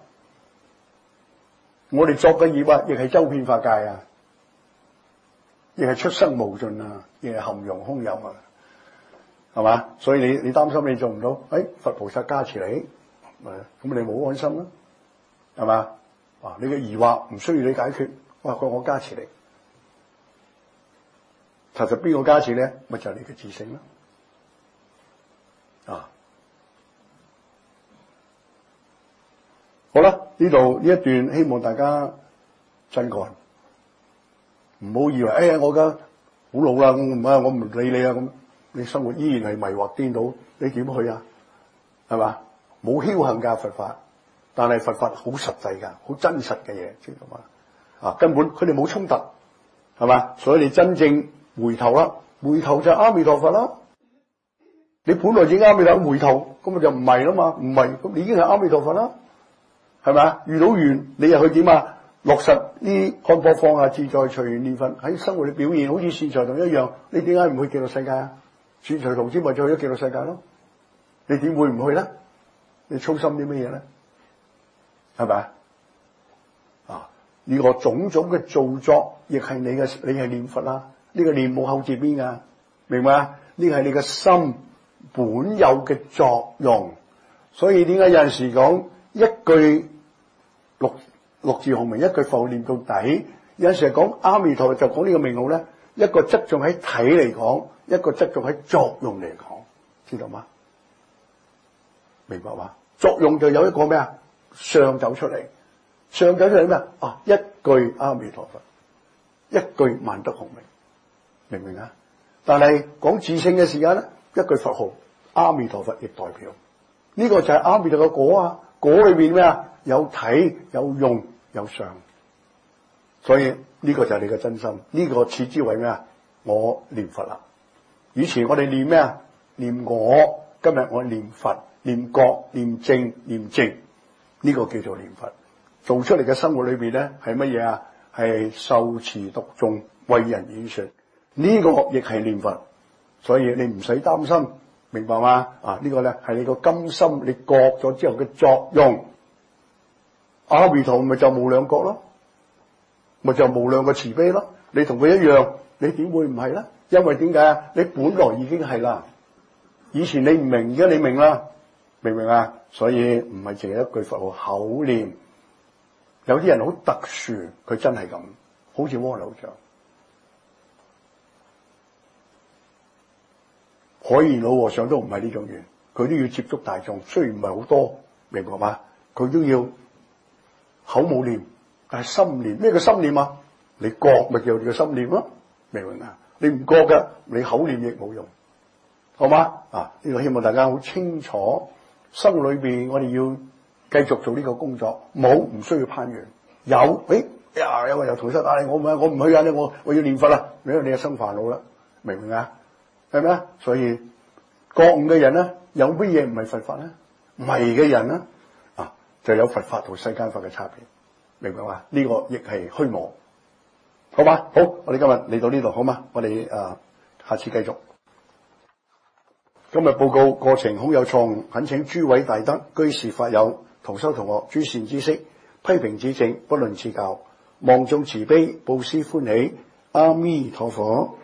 我哋作嘅業啊，亦係周遍法界啊。 亦係出生無盡啊，亦係含容空有啊，係嘛？所以你你擔心你做唔到，誒、哎、佛菩薩加持你，咁你冇安心啦，係嘛？啊，你嘅疑惑唔需要你解決，哇！佢我加持你，其實邊個加持咧？咪就係、是、你嘅自性啦，啊！好啦，呢度呢一段希望大家真幹，唔好以為哎呀我而家好老啦，唔啊我唔理你啊咁，你生活依然係迷惑顛倒，你點去啊？係嘛？冇僥倖噶佛法，但係佛法好實際噶，好真實嘅嘢，知道嘛？啊，根本佢哋冇衝突，係嘛？所以你真正回頭啦，回頭就係阿彌陀佛啦。你本來已經阿彌陀佛，回頭咁咪就唔係啦嘛，唔係咁你已經係阿彌陀佛啦。係咪啊？遇到緣你又去點啊？落實呢看破放下自在隨緣念佛喺生活嘅表現，好似善財童一樣。你點解唔去極樂世界啊？善財童之咪就去咗極樂世界咯。你點會唔去咧？你操心啲乜嘢咧？係咪啊？啊！呢、這個種種嘅造作，亦係你嘅，你係念佛啦。呢、這個念冇後字邊噶，明白啊？呢個係你嘅心本有嘅作用。所以點解有陣時講？一句六六字洪名，一句佛念到底。有陣時係講阿彌陀佛就講呢個名號咧，一個側重喺體嚟講，一個側重喺作用嚟講，知道嗎？明白嘛？作用就有一個咩啊？相走出嚟，相走出嚟咩啊？一句阿彌陀佛，一句萬德洪名，明唔明啊？但係講自性嘅時間咧，一句佛號阿彌陀佛亦代表呢、這個就係阿彌陀嘅果啊！果裏邊咩啊？有體有用有相，所以呢個就係你嘅真心。呢、這個此之為咩啊？我念佛啦。以前我哋念咩啊？念我。今日我念佛，念覺，念正，念正。呢、這個叫做念佛。做出嚟嘅生活裏邊咧係乜嘢啊？係受持讀誦為人演說。呢、這個亦係念佛，所以你唔使擔心。明白嗎？啊，這個、呢個咧係你個甘心，你覺咗之後嘅作用。阿彌陀咪就無量覺咯，咪就無量嘅慈悲咯。你同佢一樣，你點會唔係咧？因為點解啊？你本來已經係啦。以前你唔明，而家你明啦，明唔明啊？所以唔係淨係一句佛號口念。有啲人好特殊，佢真係咁，好似窩樓像。海賢老和尚都唔係呢種緣，佢都要接觸大眾，雖然唔係好多，明白嘛？佢都要口冇念，但係心念。咩叫心念啊？你覺咪叫你嘅心念咯，明唔明啊？你唔覺嘅，你口念亦冇用，好嗎？啊，呢個希望大家好清楚，生活裏邊我哋要繼續做呢個工作，冇唔需要攀緣。有，誒呀，有個由徒弟打你，我唔我唔去啊！你我我要念佛啦，你你又生煩惱啦，明唔明啊？係咪啊？所以覺悟嘅人咧，有乜嘢唔係佛法咧？迷嘅人咧，啊，就有佛法同世間法嘅差別，明白嘛？呢、這個亦係虛妄，好嘛？好，我哋今日嚟到呢度，好嘛？我哋啊，下次繼續。今日報告過程好有錯誤，懇請諸位大德、居士、法友、同修同學、諸善知識批評指正，不論指教，望眾慈悲，布施歡喜，阿彌陀佛。